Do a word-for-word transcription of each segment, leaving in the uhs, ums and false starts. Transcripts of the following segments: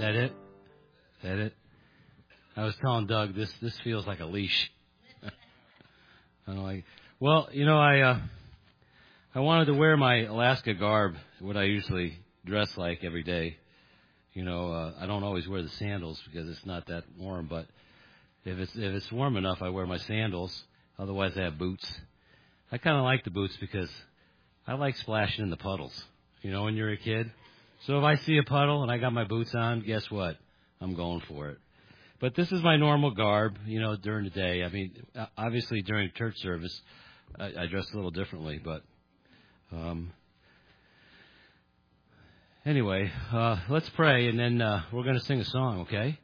that it? Is that it? I was telling Doug, this this feels like a leash. I'm like, well, you know, I uh, I wanted to wear my Alaska garb, what I usually dress like every day. You know, uh, I don't always wear the sandals because it's not that warm, but if it's if it's warm enough, I wear my sandals. Otherwise, I have boots. I kind of like the boots because I like splashing in the puddles. You know, when you're a kid. So if I see a puddle and I got my boots on, guess what? I'm going for it. But this is my normal garb, you know, during the day. I mean, obviously during church service, I, I dress a little differently. But um, anyway, uh, let's pray, and then uh, we're going to sing a song, okay?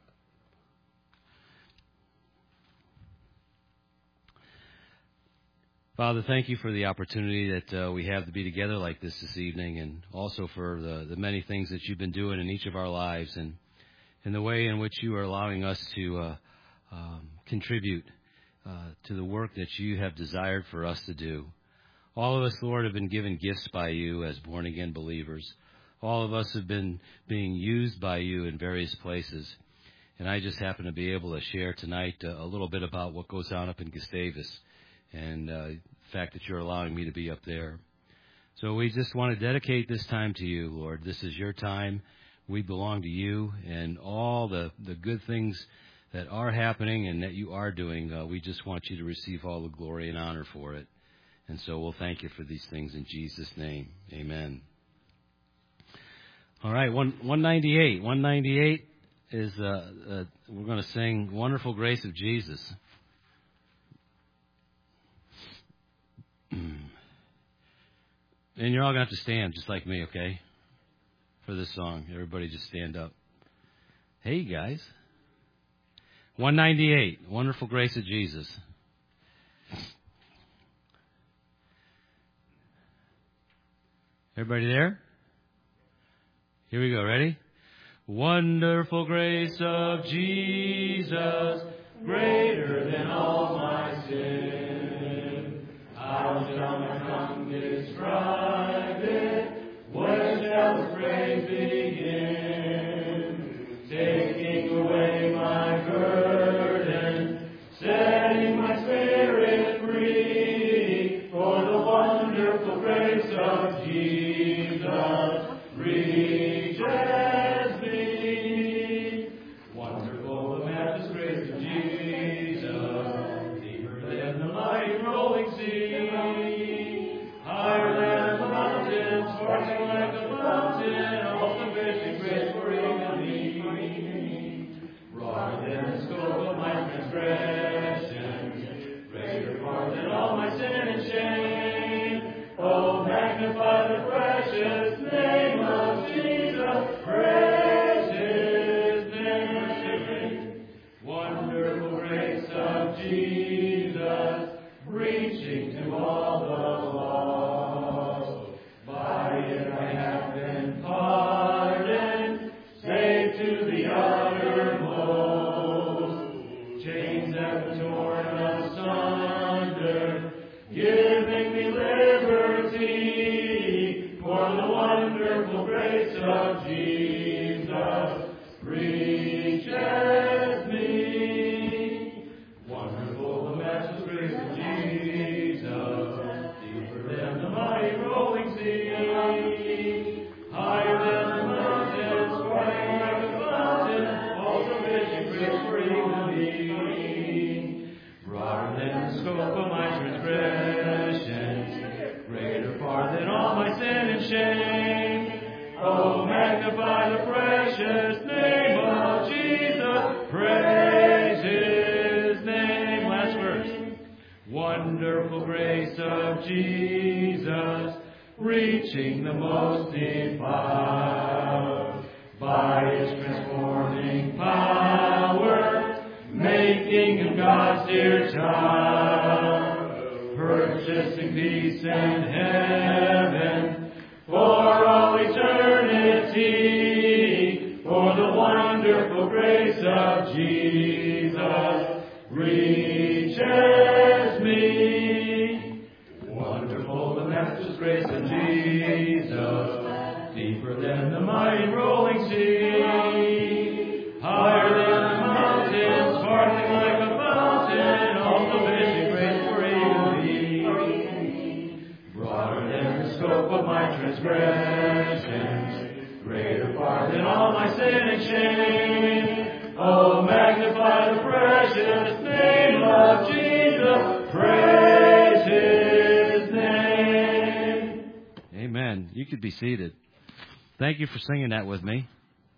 Father, thank you for the opportunity that uh, we have to be together like this this evening, and also for the, the many things that you've been doing in each of our lives, and in the way in which you are allowing us to uh, um, contribute uh, to the work that you have desired for us to do. All of us, Lord, have been given gifts by you as born-again believers. All of us have been being used by you in various places, and I just happen to be able to share tonight uh, a little bit about what goes on up in Gustavus, and uh, the fact that you're allowing me to be up there. So we just want to dedicate this time to you, Lord. This is your time. We belong to you, and all the, the good things that are happening and that you are doing, uh, we just want you to receive all the glory and honor for it. And so we'll thank you for these things in Jesus' name. Amen. All right, one, 198. one ninety-eight is, uh, uh, we're going to sing Wonderful Grace of Jesus. And you're all going to have to stand just like me, okay, for this song. Everybody just stand up. Hey, guys. one ninety-eight, Wonderful Grace of Jesus. Everybody there? Here we go. Ready? Wonderful grace of Jesus, greater than all my sin. How shall my tongue describe it? Where shall the praise begin? Taking away my burden, setting my spirit free, for the wonderful grace of Jesus reaches me. Wonderful, the matchless grace of Jesus, deeper than the mighty rolling sea. Higher than the mountains, sparkling like a fountain, all sufficient grace for even me. Broader than the scope of my transgressions, greater far than all my sin and shame. Oh, magnify the precious name of Jesus, praise His name. Wonderful grace of Jesus, reaching to all the lost. By it I have been pardoned, saved to the uttermost. Chains have torn asunder, giving me liberty. For the wonderful grace of Jesus reaches me. Wonderful, the matchless grace of Jesus, deeper than the mighty rolling sea. Higher than the mountains, sparkling like a fountain, all sufficient grace for even me. Broader than the scope of my transgressions, greater far than all my sin and shame. Oh, magnify the precious name of Jesus, praise His name. Last verse. Wonderful grace of Jesus, reaching the most defiled. By His transforming power, making Him God's dear child, purchasing peace and heaven for all eternity. For the wonderful grace of Jesus reaches me. Wonderful, the matchless grace of Jesus, deeper than the mighty rolling sea. You could be seated. Thank you for singing that with me.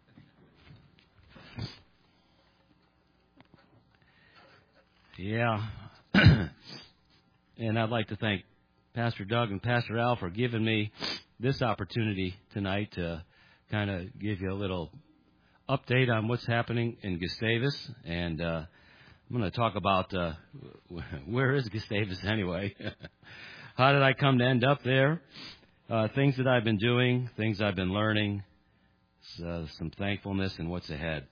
Yeah. And I'd like to thank Pastor Doug and Pastor Al for giving me this opportunity tonight to kind of give you a little update on what's happening in Gustavus. And uh, I'm going to talk about uh, where is Gustavus anyway? How did I come to end up there? Uh, things that I've been doing, things I've been learning, uh, some thankfulness, and what's ahead.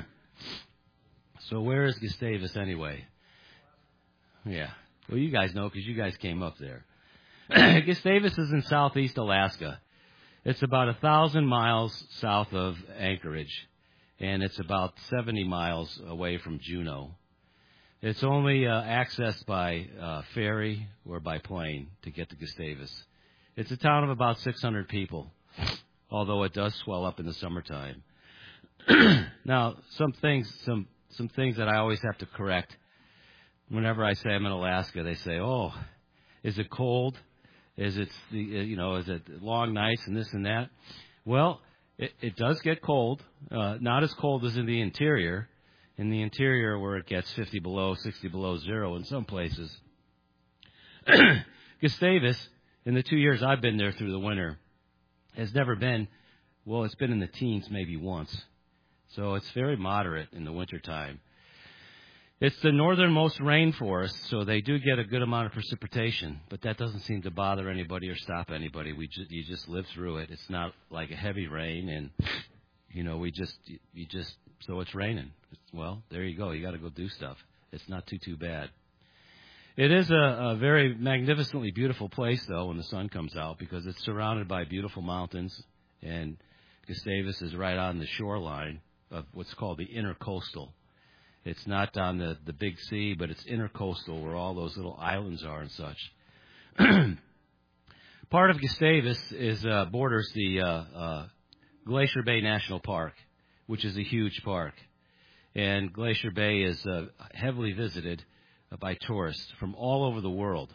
So where is Gustavus anyway? Yeah. Well, you guys know because you guys came up there. Gustavus is in southeast Alaska. It's about a thousand miles south of Anchorage, and it's about seventy miles away from Juneau. It's only uh, accessed by uh, ferry or by plane to get to Gustavus. It's a town of about six hundred people, although it does swell up in the summertime. Now, some things, some some things that I always have to correct. Whenever I say I'm in Alaska, they say, "Oh, is it cold? Is it the you know is it long nights and this and that?" Well, it, it does get cold. Uh, not as cold as in the interior. In the interior, where it gets fifty below, sixty below zero in some places. Gustavus, in the two years I've been there through the winter, has never been, well, it's been in the teens maybe once. So it's very moderate in the wintertime. It's the northernmost rainforest, so they do get a good amount of precipitation, but that doesn't seem to bother anybody or stop anybody. We ju- you just live through it. It's not like a heavy rain, and, you know, we just, you just, so it's raining. Well, there you go. You got to go do stuff. It's not too, too bad. It is a, a very magnificently beautiful place, though, when the sun comes out, because it's surrounded by beautiful mountains, and Gustavus is right on the shoreline of what's called the intercoastal. It's not on the, the big sea, but it's intercoastal where all those little islands are and such. Part of Gustavus is uh, borders the uh, uh, Glacier Bay National Park, which is a huge park. And Glacier Bay is uh, heavily visited by tourists from all over the world.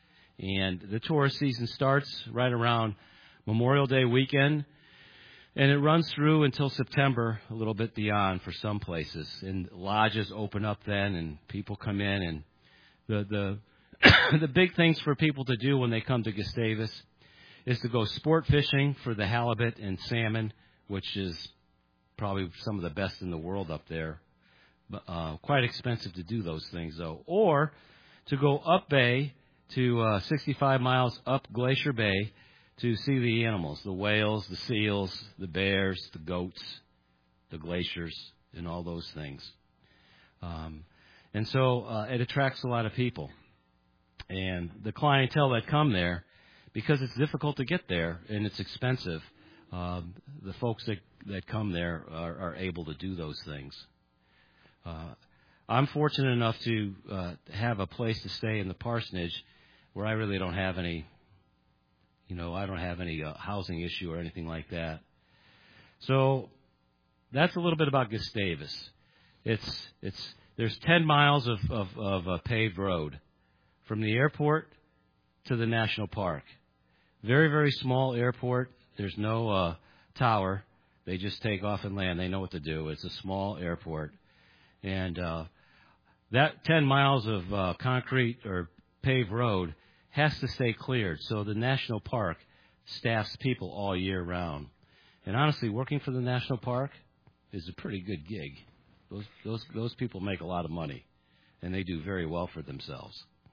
And the tourist season starts right around Memorial Day weekend, and it runs through until September, a little bit beyond for some places. And lodges open up then, and people come in. And the the the big things for people to do when they come to Gustavus is to go sport fishing for the halibut and salmon, which is probably some of the best in the world up there. Uh, quite expensive to do those things, though. Or to go up bay to uh, sixty-five miles up Glacier Bay to see the animals, the whales, the seals, the bears, the goats, the glaciers, and all those things. Um, and so uh, it attracts a lot of people. And the clientele that come there, because it's difficult to get there and it's expensive, um, the folks that, that come there are, are able to do those things. Uh, I'm fortunate enough to uh, have a place to stay in the parsonage where I really don't have any You know, I don't have any uh, housing issue or anything like that. So that's a little bit about Gustavus. It's it's there's ten miles of of, of uh, paved road from the airport to the national park. Very very small airport. There's no uh, tower. They just take off and land. They know what to do. It's a small airport, and uh, that ten miles of uh, concrete or paved road has to stay cleared. So the national park staffs people all year round. And honestly, working for the national park is a pretty good gig. Those those those people make a lot of money, and they do very well for themselves.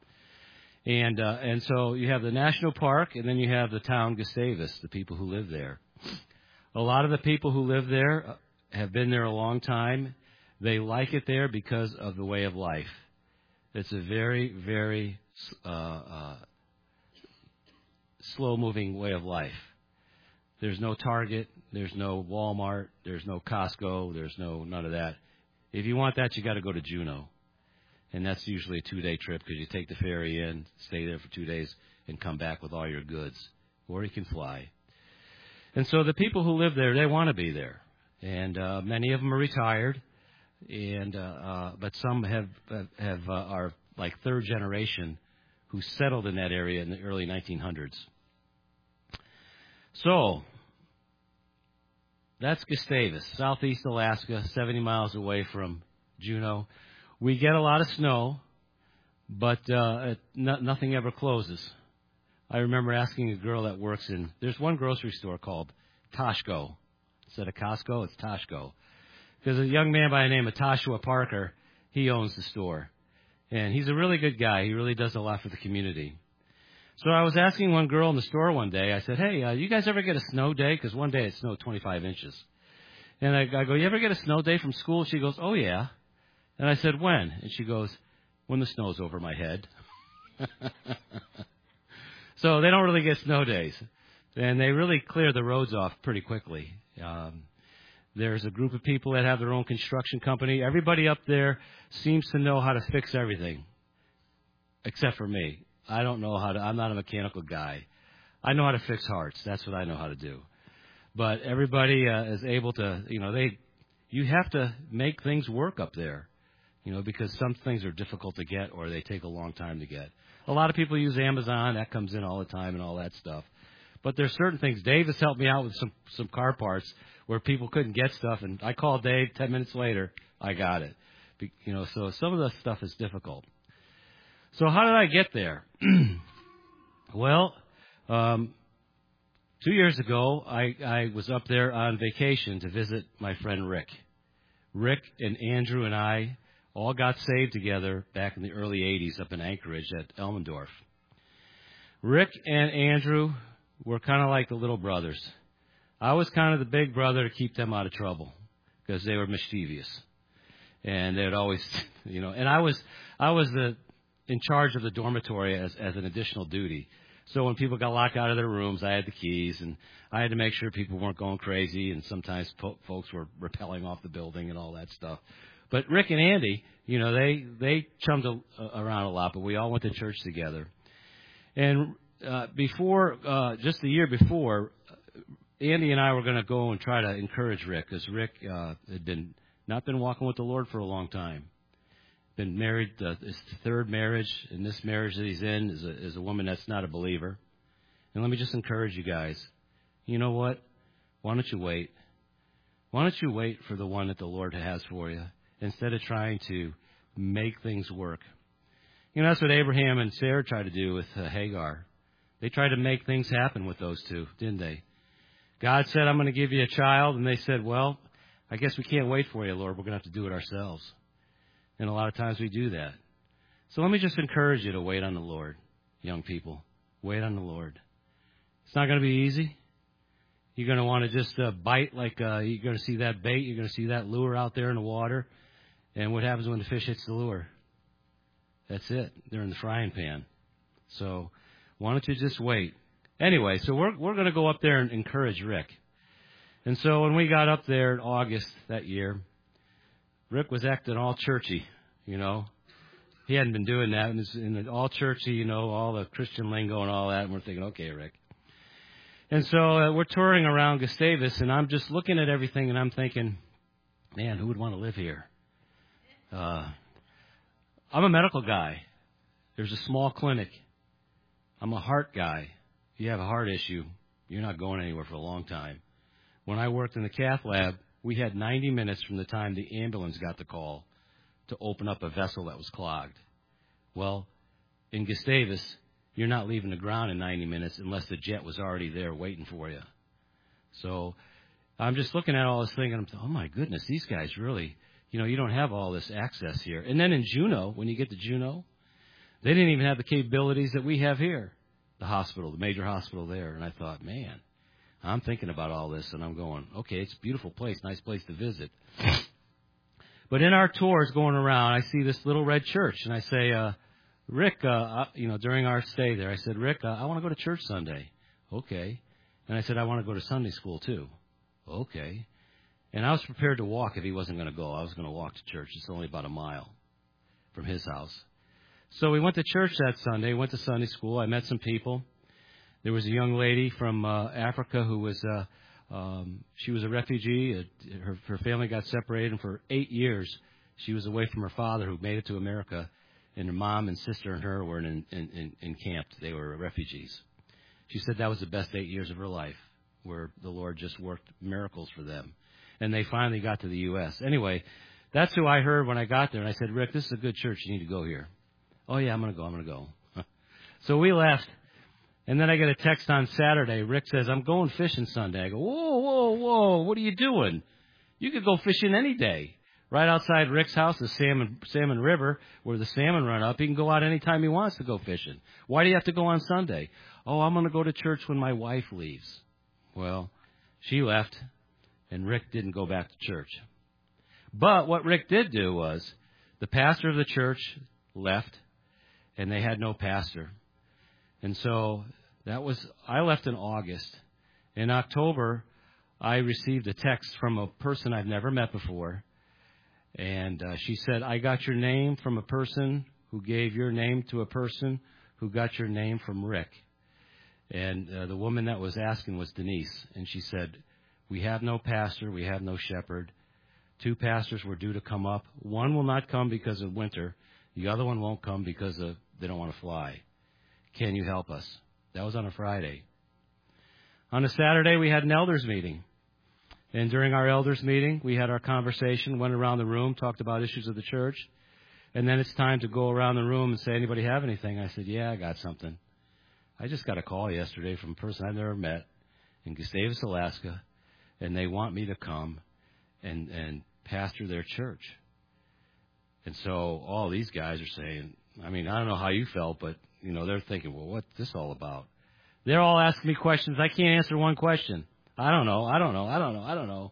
And uh, and so you have the national park, and then you have the town Gustavus, the people who live there. A lot of the people who live there have been there a long time. They like it there because of the way of life. It's a very, very uh, uh, slow-moving way of life. There's no Target. There's no Walmart. There's no Costco. There's no none of that. If you want that, you got to go to Juneau. And that's usually a two-day trip because you take the ferry in, stay there for two days, and come back with all your goods. Or you can fly. And so the people who live there, they want to be there. And uh, many of them are retired. And uh, uh, but some have have uh, are like third generation who settled in that area in the early nineteen hundreds. So, that's Gustavus, southeast Alaska, seventy miles away from Juneau. We get a lot of snow, but uh, it, no, nothing ever closes. I remember asking a girl that works in, there's one grocery store called Toshko. Instead of Costco, it's Toshko. There's a young man by the name of Toshua Parker. He owns the store. And he's a really good guy. He really does a lot for the community. So I was asking one girl in the store one day, I said, hey, uh, you guys ever get a snow day? Because one day it snowed twenty-five inches. And I, I go, you ever get a snow day from school? She goes, oh, yeah. And I said, when? And she goes, when the snow's over my head. So they don't really get snow days. And they really clear the roads off pretty quickly. Um, there's a group of people that have their own construction company. Everybody up there seems to know how to fix everything, except for me. I don't know how to, I'm not a mechanical guy. I know how to fix hearts. That's what I know how to do. But everybody uh, is able to, you know, they, you have to make things work up there, you know, because some things are difficult to get or they take a long time to get. A lot of people use Amazon. That comes in all the time and all that stuff. But there's certain things. Dave has helped me out with some, some car parts where people couldn't get stuff. And I called Dave ten minutes later. I got it. Be, you know, so some of the stuff is difficult. So how did I get there? Well, um, two years ago, I, I was up there on vacation to visit my friend Rick. Rick and Andrew and I all got saved together back in the early eighties up in Anchorage at Elmendorf. Rick and Andrew were kind of like the little brothers. I was kind of the big brother to keep them out of trouble because they were mischievous. And they would always, you know, and I was, I was the, in charge of the dormitory as, as an additional duty. So when people got locked out of their rooms, I had the keys, and I had to make sure people weren't going crazy, and sometimes po- folks were rappelling off the building and all that stuff. But Rick and Andy, you know, they, they chummed a, around a lot, but we all went to church together. And uh, before, uh, just the year before, Andy and I were going to go and try to encourage Rick, because Rick uh, had been not been walking with the Lord for a long time. Been married, uh, his third marriage, and this marriage that he's in is a, is a woman that's not a believer. And let me just encourage you guys. You know what? Why don't you wait? Why don't you wait for the one that the Lord has for you instead of trying to make things work? You know, that's what Abraham and Sarah tried to do with uh, Hagar. They tried to make things happen with those two, didn't they? God said, I'm going to give you a child. And they said, well, I guess we can't wait for you, Lord. We're going to have to do it ourselves. And a lot of times we do that. So let me just encourage you to wait on the Lord, young people. Wait on the Lord. It's not going to be easy. You're going to want to just uh, bite like uh, you're going to see that bait. You're going to see that lure out there in the water. And what happens when the fish hits the lure? That's it. They're in the frying pan. So why don't you just wait? Anyway, so we're we're going to go up there and encourage Rick. And so when we got up there in August that year, Rick was acting all churchy, you know. He hadn't been doing that. And it's in the all churchy, you know, all the Christian lingo and all that. And we're thinking, okay, Rick. And so uh, we're touring around Gustavus, and I'm just looking at everything, and I'm thinking, man, who would want to live here? Uh, I'm a medical guy. There's a small clinic. I'm a heart guy. If you have a heart issue, you're not going anywhere for a long time. When I worked in the cath lab, we had ninety minutes from the time the ambulance got the call to open up a vessel that was clogged. Well, in Gustavus, you're not leaving the ground in ninety minutes unless the jet was already there waiting for you. So I'm just looking at all this thing, and I'm thinking, oh, my goodness, these guys really, you know, you don't have all this access here. And then in Juneau, when you get to Juneau, they didn't even have the capabilities that we have here, the hospital, the major hospital there. And I thought, man, I'm thinking about all this, and I'm going, okay, it's a beautiful place, nice place to visit. But in our tours going around, I see this little red church, and I say, uh, Rick, uh, uh, you know, during our stay there, I said, Rick, uh, I want to go to church Sunday. Okay. And I said, I want to go to Sunday school too. Okay. And I was prepared to walk if he wasn't going to go. I was going to walk to church. It's only about a mile from his house. So we went to church that Sunday, went to Sunday school. I met some people. There was a young lady from uh, Africa who was, uh, um, she was a refugee. Uh, her, her family got separated, and for eight years she was away from her father, who made it to America, and her mom and sister and her were in, in, in, in camp. They were refugees. She said that was the best eight years of her life. where the Lord just worked miracles for them. And they finally got to the U S Anyway, that's who I heard when I got there. And I said, Rick, this is a good church. You need to go here. Oh, yeah, I'm going to go. I'm going to go. So we left. And then I get a text on Saturday. Rick says, I'm going fishing Sunday. I go, whoa, whoa, whoa. What are you doing? You could go fishing any day. Right outside Rick's house is Salmon, Salmon River, where the salmon run up. He can go out anytime he wants to go fishing. Why do you have to go on Sunday? Oh, I'm going to go to church when my wife leaves. Well, she left, and Rick didn't go back to church. But what Rick did do was the pastor of the church left, and they had no pastor. And so that was, I left in August. In October, I received a text from a person I've never met before. And uh, she said, I got your name from a person who gave your name to a person who got your name from Rick. And uh, the woman that was asking was Denise. And she said, we have no pastor. We have no shepherd. Two pastors were due to come up. One will not come because of winter. The other one won't come because of, they don't want to fly. Can you help us? That was on a Friday. On a Saturday, we had an elders meeting. And during our elders meeting, we had our conversation, went around the room, talked about issues of the church. And then it's time to go around the room and say, anybody have anything? I said, yeah, I got something. I just got a call yesterday from a person I've never met in Gustavus, Alaska, and they want me to come and, and pastor their church. And so all these guys are saying, I mean, I don't know how you felt, but, you know, they're thinking, well, what's this all about? They're all asking me questions. I can't answer one question. I don't know. I don't know. I don't know. I don't know.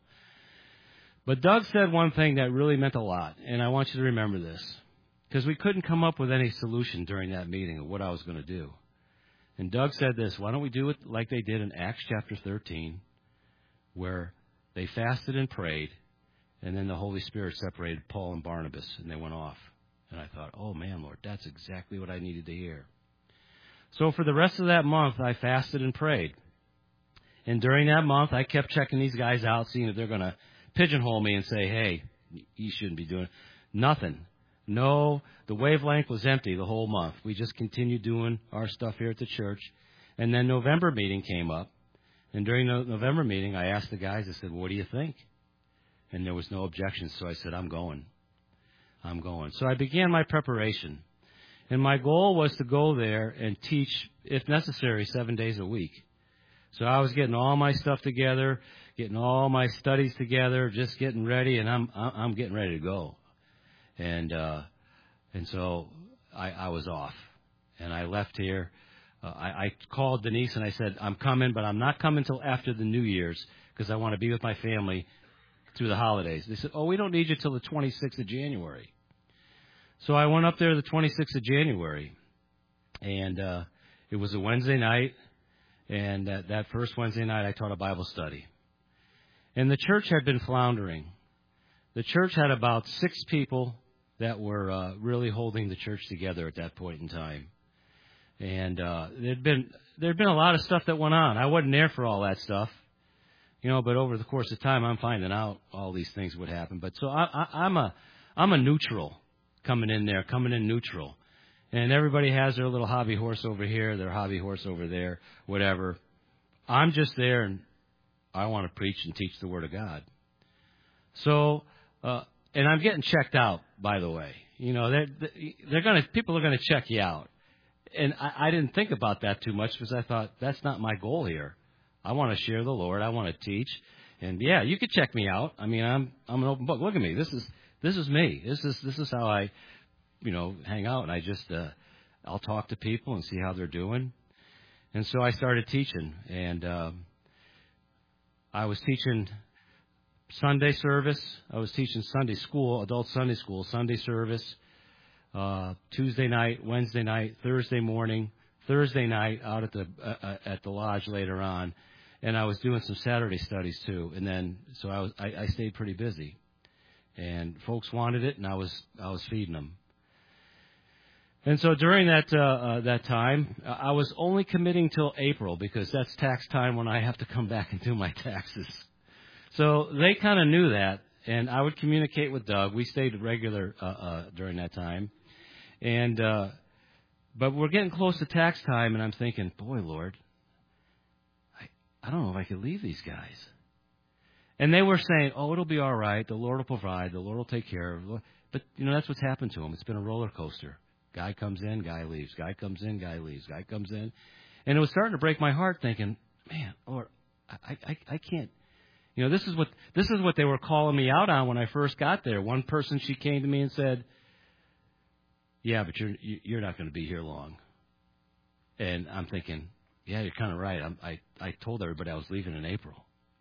But Doug said one thing that really meant a lot, and I want you to remember this, because we couldn't come up with any solution during that meeting of what I was going to do. And Doug said this, why don't we do it like they did in Acts chapter thirteen, where they fasted and prayed, and then the Holy Spirit separated Paul and Barnabas, and they went off. And I thought, oh, man, Lord, that's exactly what I needed to hear. So for the rest of that month, I fasted and prayed. And during that month, I kept checking these guys out, seeing if they're going to pigeonhole me and say, hey, you shouldn't be doing it. Nothing. No, the wavelength was empty the whole month. We just continued doing our stuff here at the church. And then November meeting came up. And during the November meeting, I asked the guys, I said, what do you think? And there was no objection, so I said, I'm going. I'm going. So I began my preparation. And my goal was to go there and teach, if necessary, seven days a week. So I was getting all my stuff together, getting all my studies together, just getting ready, and I'm I'm getting ready to go. And uh, and so I, I was off, and I left here. Uh, I, I called Denise and I said, I'm coming, but I'm not coming till after the New Year's because I want to be with my family through the holidays. They said, oh, we don't need you till the twenty-sixth of January. So I went up there the twenty-sixth of January, and uh, it was a Wednesday night. And that, that first Wednesday night, I taught a Bible study. And the church had been floundering. The church had about six people that were uh, really holding the church together at that point in time. And uh, there'd been there'd been a lot of stuff that went on. I wasn't there for all that stuff, you know. But over the course of time, I'm finding out all these things would happen. But so I, I, I'm a I'm a neutral coming in there, coming in neutral. And everybody has their little hobby horse over here, their hobby horse over there, whatever. I'm just there, and I want to preach and teach the Word of God. So, uh, and I'm getting checked out, by the way. You know, they're, they're going to, people are going to check you out. And I, I didn't think about that too much because I thought that's not my goal here. I want to share the Lord. I want to teach. And yeah, you could check me out. I mean, I'm I'm an open book. Look at me. This is this is me. This is this is how I. you know, hang out, and I just, uh, I'll talk to people and see how they're doing. And so I started teaching, and um, I was teaching Sunday service. I was teaching Sunday school, adult Sunday school, Sunday service, uh, Tuesday night, Wednesday night, Thursday morning, Thursday night out at the uh, at the lodge later on, and I was doing some Saturday studies too. And then, so I was, I, I stayed pretty busy, and folks wanted it, and I was, I was feeding them. And so during that uh, uh, that time, I was only committing till April because that's tax time when I have to come back and do my taxes. So they kind of knew that, and I would communicate with Doug. We stayed regular uh, uh, during that time, and uh, but we're getting close to tax time, and I'm thinking, boy, Lord, I I don't know if I could leave these guys. And they were saying, oh, it'll be all right. The Lord will provide. The Lord will take care of it. But, you know, that's what's happened to them. It's been a roller coaster. Guy comes in, guy leaves. Guy comes in, guy leaves. Guy comes in. And it was starting to break my heart thinking, man, Lord, I, I, I can't. You know, this is what this is what they were calling me out on when I first got there. One person, she came to me and said, yeah, but you're you're not going to be here long. And I'm thinking, yeah, you're kind of right. I'm, I I told everybody I was leaving in April.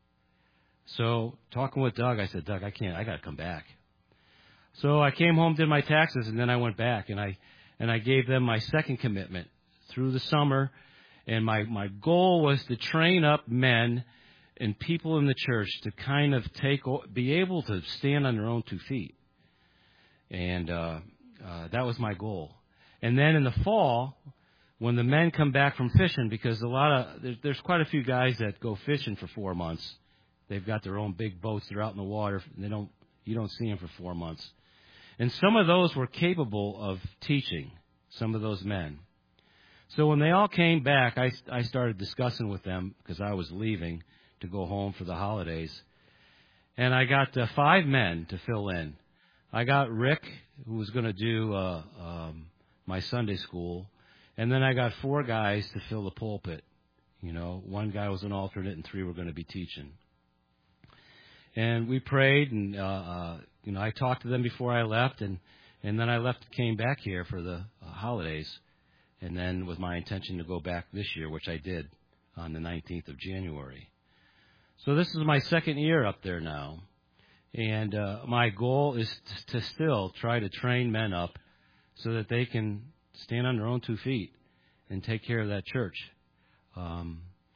So talking with Doug, I said, Doug, I can't. I got to come back. So I came home, did my taxes, and then I went back and I and I gave them my second commitment through the summer. And my my goal was to train up men and people in the church to kind of take, be able to stand on their own two feet. And uh, uh, that was my goal. And then in the fall, when the men come back from fishing, because a lot of, there's, there's quite a few guys that go fishing for four months. They've got their own big boats. They're out in the water. And they don't, you don't see them for four months. And some of those were capable of teaching, some of those men. So when they all came back, I, I started discussing with them, because I was leaving to go home for the holidays. And I got uh, five men to fill in. I got Rick, who was going to do uh, um, my Sunday school. And then I got four guys to fill the pulpit. You know, one guy was an alternate and three were going to be teaching. And we prayed, and, uh, uh, you know, I talked to them before I left. And, and then I left, came back here for the uh, holidays. And then with my intention to go back this year, which I did on the nineteenth of January. So this is my second year up there now, and uh, my goal is to, to still try to train men up so that they can stand on their own two feet and take care of that church. Um,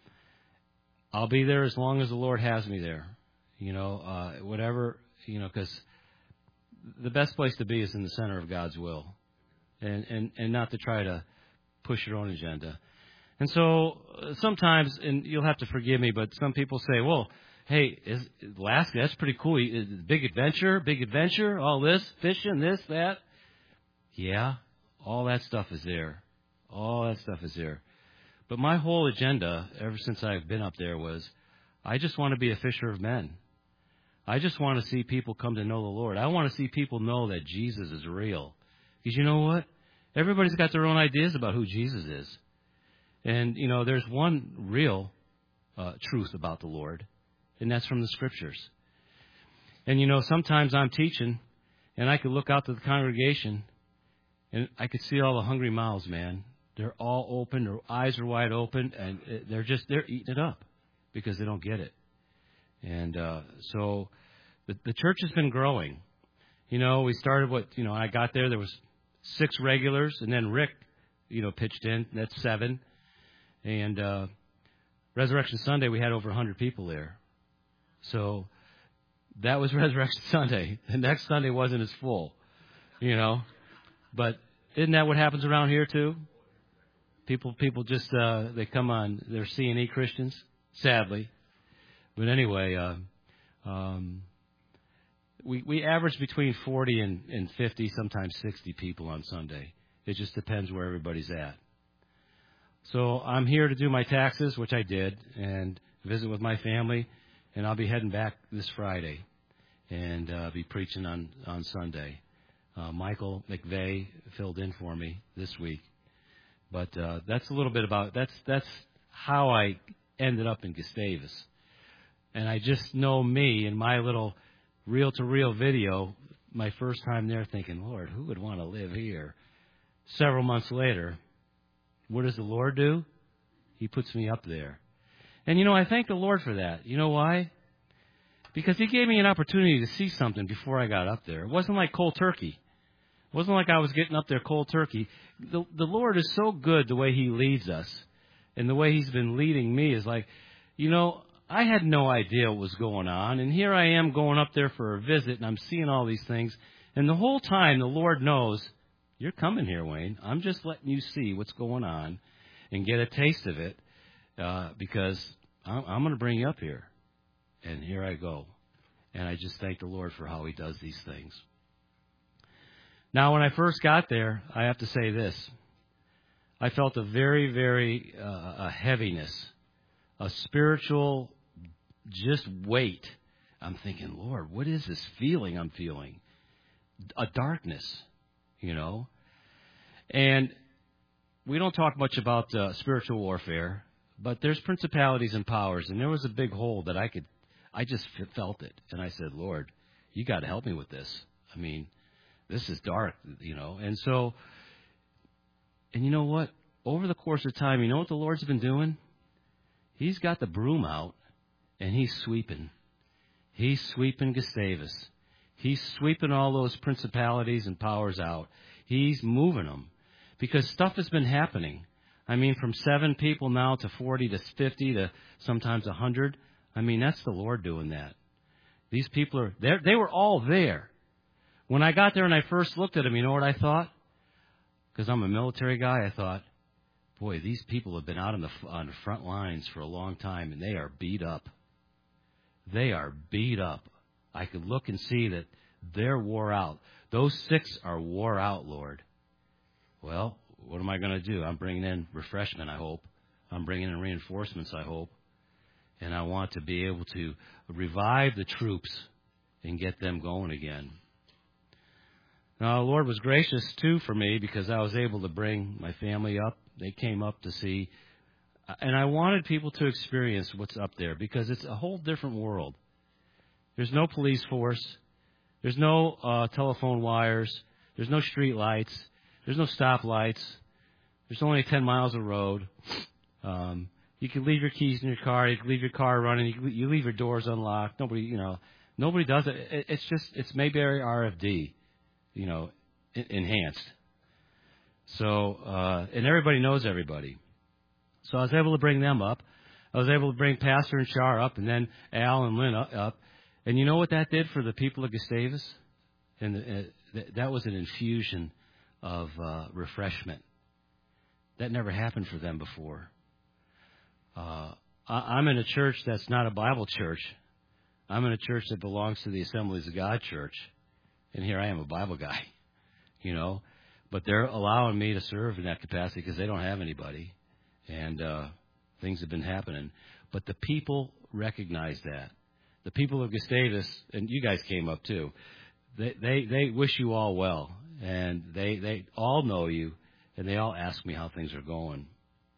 I'll be there as long as the Lord has me there, you know, uh, whatever, you know, because the best place to be is in the center of God's will, and, and, and not to try to push your own agenda. And so uh, sometimes, and you'll have to forgive me, but some people say, well, hey, is, Alaska, that's pretty cool. Is, big adventure, big adventure, all this, fishing, this, that. Yeah, all that stuff is there. All that stuff is there. But my whole agenda, ever since I've been up there, was I just want to be a fisher of men. I just want to see people come to know the Lord. I want to see people know that Jesus is real. Because you know what? Everybody's got their own ideas about who Jesus is. And, you know, there's one real uh, truth about the Lord, and that's from the Scriptures. And, you know, sometimes I'm teaching, and I could look out to the congregation, and I could see all the hungry mouths, man. They're all open, their eyes are wide open, and they're just, they're eating it up because they don't get it. And uh, so the, the church has been growing. You know, we started what, you know, I got there, there was six regulars, and then Rick, you know, pitched in. That's seven. And uh, Resurrection Sunday, we had over one hundred people there. So that was Resurrection Sunday. The next Sunday wasn't as full, you know. But isn't that what happens around here, too? People people just, uh, they come on, they're C and E Christians, sadly. But anyway, uh, um, we, we average between forty and, and fifty, sometimes sixty people on Sunday. It just depends where everybody's at. So I'm here to do my taxes, which I did, and visit with my family, and I'll be heading back this Friday and uh, be preaching on, on Sunday. Uh, Michael McVeigh filled in for me this week. But uh, that's a little bit about, that's that's how I ended up in Gustavus. And I just know me and my little reel-to-reel video, my first time there thinking, Lord, who would want to live here? Several months later, what does the Lord do? He puts me up there. And, you know, I thank the Lord for that. You know why? Because He gave me an opportunity to see something before I got up there. It wasn't like cold turkey. It wasn't like I was getting up there cold turkey. The, the Lord is so good the way He leads us. And the way He's been leading me is like, you know, I had no idea what was going on. And here I am going up there for a visit, and I'm seeing all these things. And the whole time, the Lord knows, you're coming here, Wayne. I'm just letting you see what's going on and get a taste of it uh, because I'm, I'm going to bring you up here. And here I go. And I just thank the Lord for how He does these things. Now, when I first got there, I have to say this. I felt a very, very uh, a heaviness a spiritual just weight. I'm thinking, Lord, what is this feeling I'm feeling? A darkness, you know. And we don't talk much about uh, spiritual warfare, but there's principalities and powers, and there was a big hole that I could, I just felt it, and I said, Lord, you got to help me with this. I mean, this is dark, you know. And so, and you know what? Over the course of time, you know what the Lord's been doing? He's got the broom out, and he's sweeping. He's sweeping Gustavus. He's sweeping all those principalities and powers out. He's moving them because stuff has been happening. I mean, from seven people now to forty to fifty to sometimes one hundred. I mean, that's the Lord doing that. These people are there. They were all there. When I got there and I first looked at them, you know what I thought? Because I'm a military guy, I thought, boy, these people have been out on the on the front lines for a long time, and they are beat up. They are beat up. I could look and see that they're wore out. Those six are wore out, Lord. Well, what am I going to do? I'm bringing in refreshment, I hope. I'm bringing in reinforcements, I hope. And I want to be able to revive the troops and get them going again. Now, the Lord was gracious, too, for me because I was able to bring my family up. They came up to see. And I wanted people to experience what's up there because it's a whole different world. There's no police force. There's no uh, telephone wires. There's no street lights. There's no stoplights. There's only ten miles of road. Um, you can leave your keys in your car. You can leave your car running. You, can, you leave your doors unlocked. Nobody, you know, nobody does it. it it's just, it's Mayberry R F D, you know, en- enhanced. So, uh, and everybody knows everybody. So I was able to bring them up. I was able to bring Pastor and Char up, and then Al and Lynn up. And you know what that did for the people of Gustavus? And the, uh, th- that was an infusion of uh, refreshment. That never happened for them before. Uh, I- I'm in a church that's not a Bible church. I'm in a church that belongs to the Assemblies of God Church. And here I am, a Bible guy, you know. But they're allowing me to serve in that capacity because they don't have anybody. And uh, things have been happening. But the people recognize that. The people of Gustavus, and you guys came up too, they, they, they wish you all well. And they, they all know you, and they all ask me how things are going.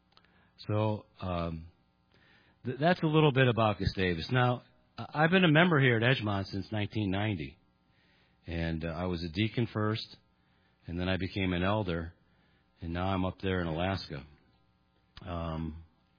So um, th- that's a little bit about Gustavus. Now, I've been a member here at Edgemont since nineteen ninety. And uh, I was a deacon first, and then I became an elder, and now I'm up there in Alaska. Um,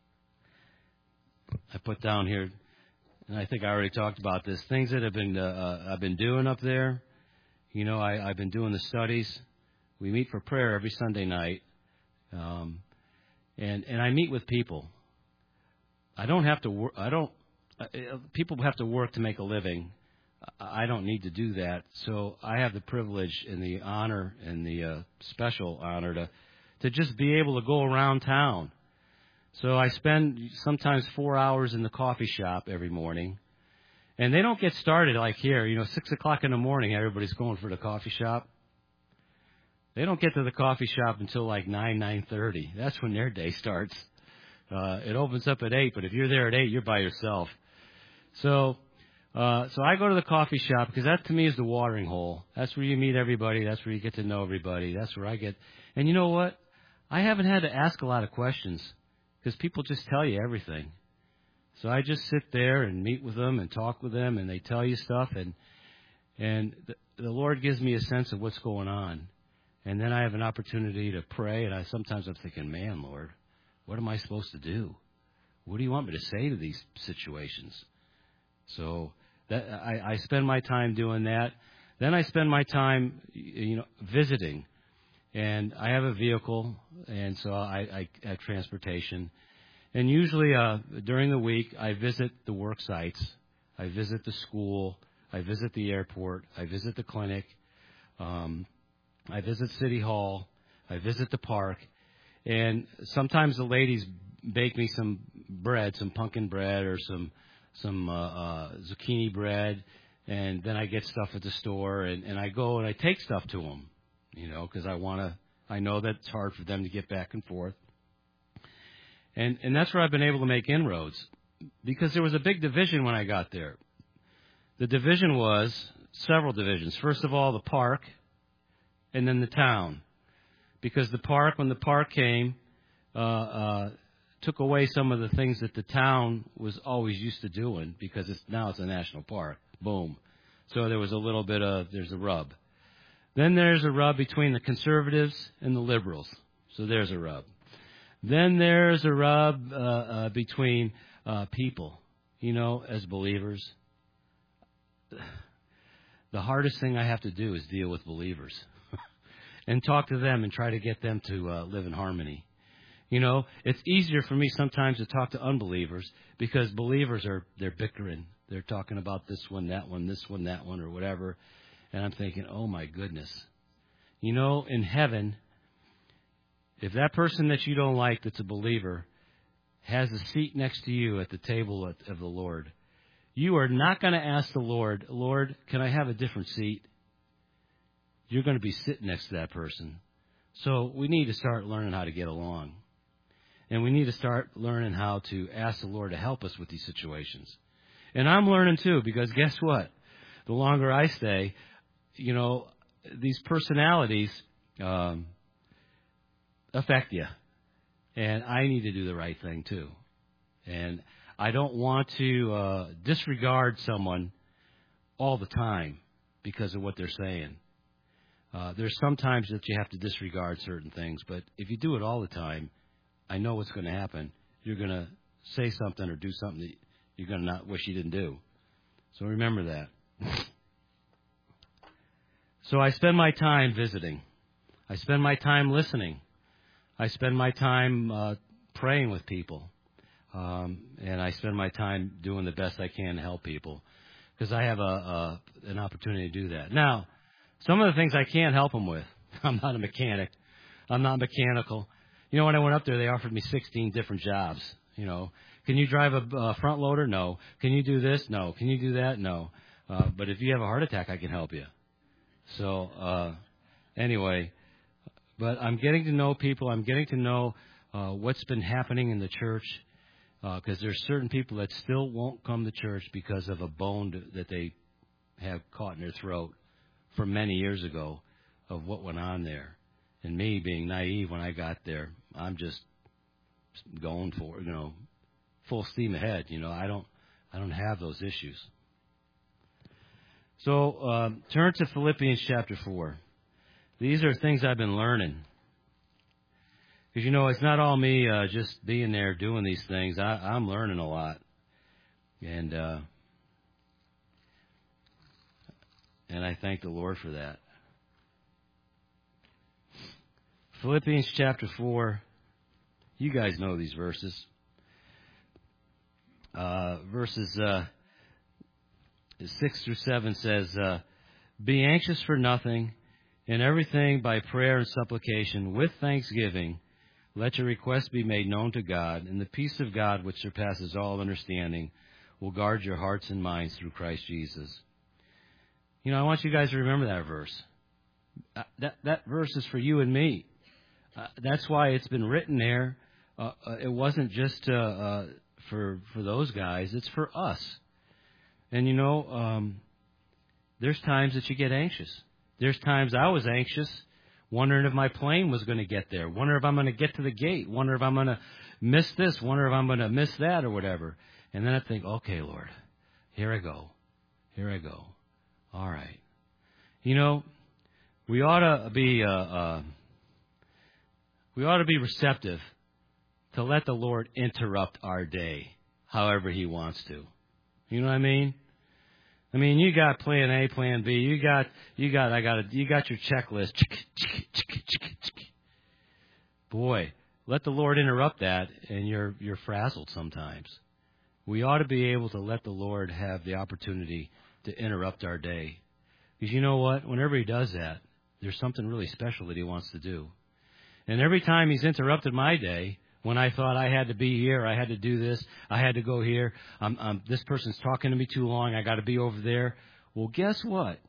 I put down here, and I think I already talked about this, things that have been uh, uh, I've been doing up there. You know, I, I've been doing the studies. We meet for prayer every Sunday night, um, and and I meet with people. I don't have to work. I don't. Uh, people have to work to make a living. I don't need to do that. So I have the privilege and the honor and the uh, special honor to to just be able to go around town. So I spend sometimes four hours in the coffee shop every morning. And they don't get started like here. You know, six o'clock in the morning, everybody's going for the coffee shop. They don't get to the coffee shop until like nine, nine thirty. That's when their day starts. Uh, it opens up at eight, but if you're there at eight, you're by yourself. So uh, so I go to the coffee shop because that, to me, is the watering hole. That's where you meet everybody. That's where you get to know everybody. That's where I get. And you know what? I haven't had to ask a lot of questions because people just tell you everything. So I just sit there and meet with them and talk with them, and they tell you stuff, and and the, the Lord gives me a sense of what's going on. And then I have an opportunity to pray, and I sometimes I'm thinking, man, Lord, what am I supposed to do? What do you want me to say to these situations? So that I, I spend my time doing that. Then I spend my time, you know, visiting. And I have a vehicle, and so I, I have transportation. And usually uh, during the week, I visit the work sites. I visit the school. I visit the airport. I visit the clinic. Um, I visit City Hall. I visit the park. And sometimes the ladies bake me some bread, some pumpkin bread or some some uh, uh, zucchini bread. And then I get stuff at the store, and, and I go and I take stuff to them, you know, because I want to. I know that it's hard for them to get back and forth. And, and that's where I've been able to make inroads, because there was a big division when I got there. The division was several divisions. First of all, the park, and then the town. Because the park, when the park came, uh, uh, took away some of the things that the town was always used to doing, because it's, now it's a national park. Boom. So there was a little bit of, there's a rub. Then there's a rub between the conservatives and the liberals. So there's a rub. Then there's a rub uh, uh, between uh, people, you know, as believers. The hardest thing I have to do is deal with believers and talk to them and try to get them to uh, live in harmony. You know, it's easier for me sometimes to talk to unbelievers, because believers are, they're bickering. They're talking about this one, that one, this one, that one, or whatever. And I'm thinking, oh, my goodness. You know, in heaven, if that person that you don't like that's a believer has a seat next to you at the table of the Lord, you are not going to ask the Lord, Lord, can I have a different seat? You're going to be sitting next to that person. So we need to start learning how to get along. And we need to start learning how to ask the Lord to help us with these situations. And I'm learning too, because guess what? The longer I stay, you know, these personalities um, affect you. And I need to do the right thing too. And I don't want to uh, disregard someone all the time because of what they're saying. Uh, there's sometimes that you have to disregard certain things, but if you do it all the time, I know what's going to happen. You're going to say something or do something that you're going to not wish you didn't do. So remember that. So I spend my time visiting. I spend my time listening. I spend my time uh, praying with people. Um, and I spend my time doing the best I can to help people, because I have a, a an opportunity to do that. Now, some of the things I can't help them with. I'm not a mechanic. I'm not mechanical. You know, when I went up there, they offered me sixteen different jobs. You know, can you drive a uh, front loader? No. Can you do this? No. Can you do that? No. Uh, but if you have a heart attack, I can help you. So, uh, anyway, but I'm getting to know people. I'm getting to know uh, what's been happening in the church, because uh, there's certain people that still won't come to church because of a bone that they have caught in their throat from many years ago of what went on there. And me being naive when I got there, I'm just going for, you know, full steam ahead. You know, I don't, I don't have those issues. So uh, turn to Philippians chapter four. These are things I've been learning. Because, you know, it's not all me uh, just being there doing these things. I, I'm learning a lot. And uh, and I thank the Lord for that. Philippians chapter four. You guys know these verses. Uh, verses uh, six through seven says, uh, be anxious for nothing, in everything by prayer and supplication, with thanksgiving, let your requests be made known to God, and the peace of God, which surpasses all understanding, will guard your hearts and minds through Christ Jesus. You know, I want you guys to remember that verse. Uh, that, that verse is for you and me. Uh, that's why it's been written there. Uh, uh, it wasn't just uh, uh, for for those guys. It's for us. And, you know, um, there's times that you get anxious. There's times I was anxious, wondering if my plane was going to get there, wondering if I'm going to get to the gate, wondering if I'm going to miss this, wondering if I'm going to miss that or whatever. And then I think, okay, Lord, here I go. Here I go. All right. You know, we ought to be uh, uh, we ought to be receptive to let the Lord interrupt our day however He wants to. You know what I mean? I mean, you got plan A, plan B. You got, you got, I got, a, you got your checklist. Boy, let the Lord interrupt that, and you're you're frazzled sometimes. We ought to be able to let the Lord have the opportunity to interrupt our day, because you know what? Whenever He does that, there's something really special that He wants to do. And every time He's interrupted my day, when I thought I had to be here, I had to do this, I had to go here, um, um, this person's talking to me too long, I got to be over there. Well, guess what?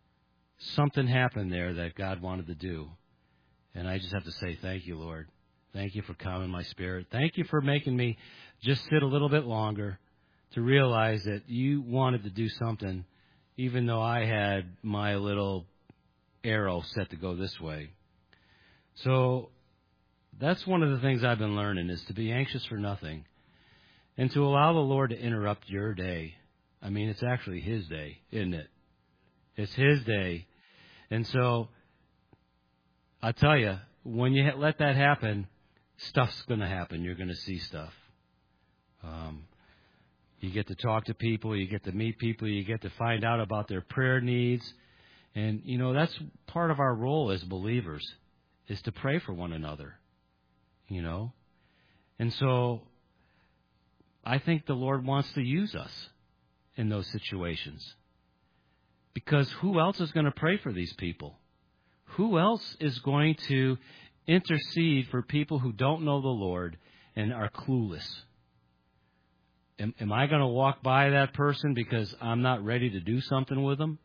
Something happened there that God wanted to do. And I just have to say, thank you, Lord. Thank you for calming my spirit. Thank you for making me just sit a little bit longer to realize that you wanted to do something, even though I had my little arrow set to go this way. So that's one of the things I've been learning, is to be anxious for nothing and to allow the Lord to interrupt your day. I mean, it's actually His day, isn't it? It's His day. And so I tell you, when you let that happen, stuff's going to happen. You're going to see stuff. Um, you get to talk to people. You get to meet people. You get to find out about their prayer needs. And, you know, that's part of our role as believers, is to pray for one another, you know. And so I think the Lord wants to use us in those situations, because who else is going to pray for these people? Who else is going to intercede for people who don't know the Lord and are clueless? Am, am I going to walk by that person because I'm not ready to do something with them?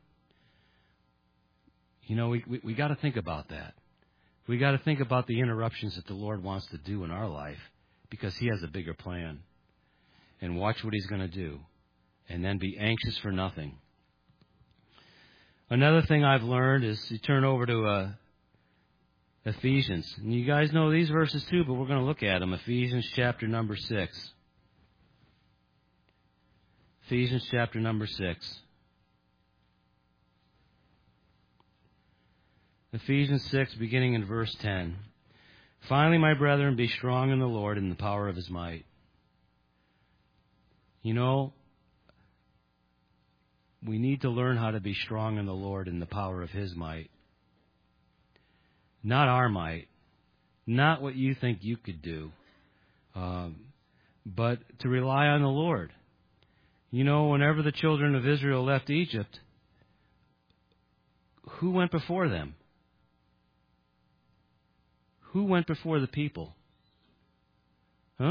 You know, we we, we got to think about that. We got to think about the interruptions that the Lord wants to do in our life, because He has a bigger plan. And watch what He's going to do. And then be anxious for nothing. Another thing I've learned is you turn over to uh, Ephesians. And you guys know these verses too, but we're going to look at them. Ephesians chapter number six. Ephesians chapter number six. Ephesians six, beginning in verse ten. Finally, my brethren, be strong in the Lord and in the power of His might. You know, we need to learn how to be strong in the Lord and the power of His might. Not our might. Not what you think you could do. Um, but to rely on the Lord. You know, whenever the children of Israel left Egypt, who went before them? Who went before the people? Huh?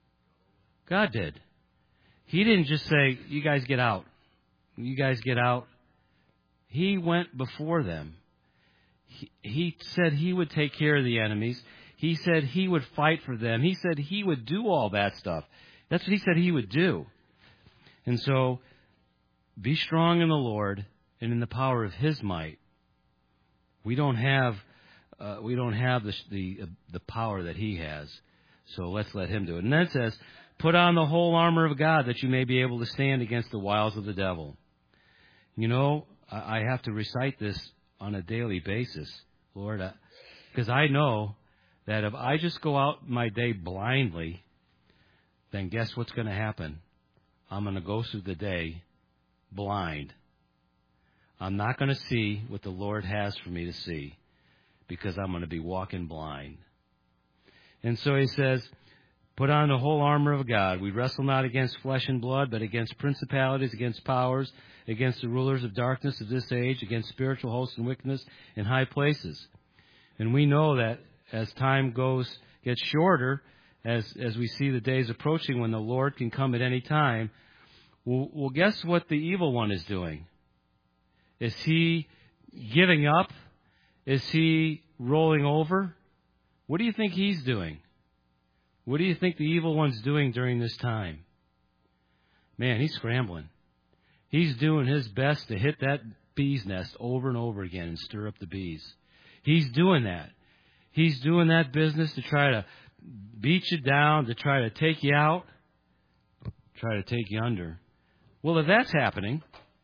God did. He didn't just say, you guys get out. You guys get out. He went before them. He, he said He would take care of the enemies. He said He would fight for them. He said He would do all that stuff. That's what He said He would do. And so, be strong in the Lord and in the power of His might. We don't have, uh, we don't have the, the the power that He has. So let's let Him do it. And then it says, put on the whole armor of God that you may be able to stand against the wiles of the devil. You know, I have to recite this on a daily basis, Lord, because I know that if I just go out my day blindly, then guess what's going to happen? I'm going to go through the day blind. I'm not going to see what the Lord has for me to see, because I'm going to be walking blind. And so He says, put on the whole armor of God. We wrestle not against flesh and blood, but against principalities, against powers, against the rulers of darkness of this age, against spiritual hosts and wickedness in high places. And we know that as time goes, gets shorter, as as we see the days approaching when the Lord can come at any time, well, well, guess what the evil one is doing? Is he giving up? Is he rolling over? What do you think he's doing? What do you think the evil one's doing during this time? Man, he's scrambling. He's doing his best to hit that bee's nest over and over again and stir up the bees. He's doing that. He's doing that business to try to beat you down, to try to take you out, try to take you under. Well, if that's happening,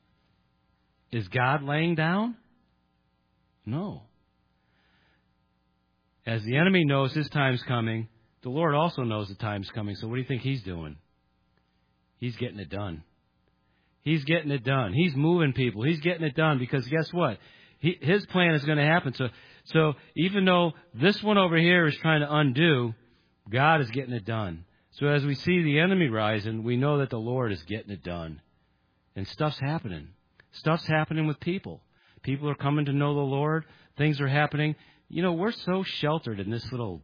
is God laying down? No. As the enemy knows his time's coming, the Lord also knows the time's coming. So what do you think He's doing? He's getting it done. He's getting it done. He's moving people. He's getting it done because guess what? He, his plan is going to happen. So, so even though this one over here is trying to undo, God is getting it done. So as we see the enemy rising, we know that the Lord is getting it done. And stuff's happening. Stuff's happening with people. People are coming to know the Lord. Things are happening. You know, we're so sheltered in this little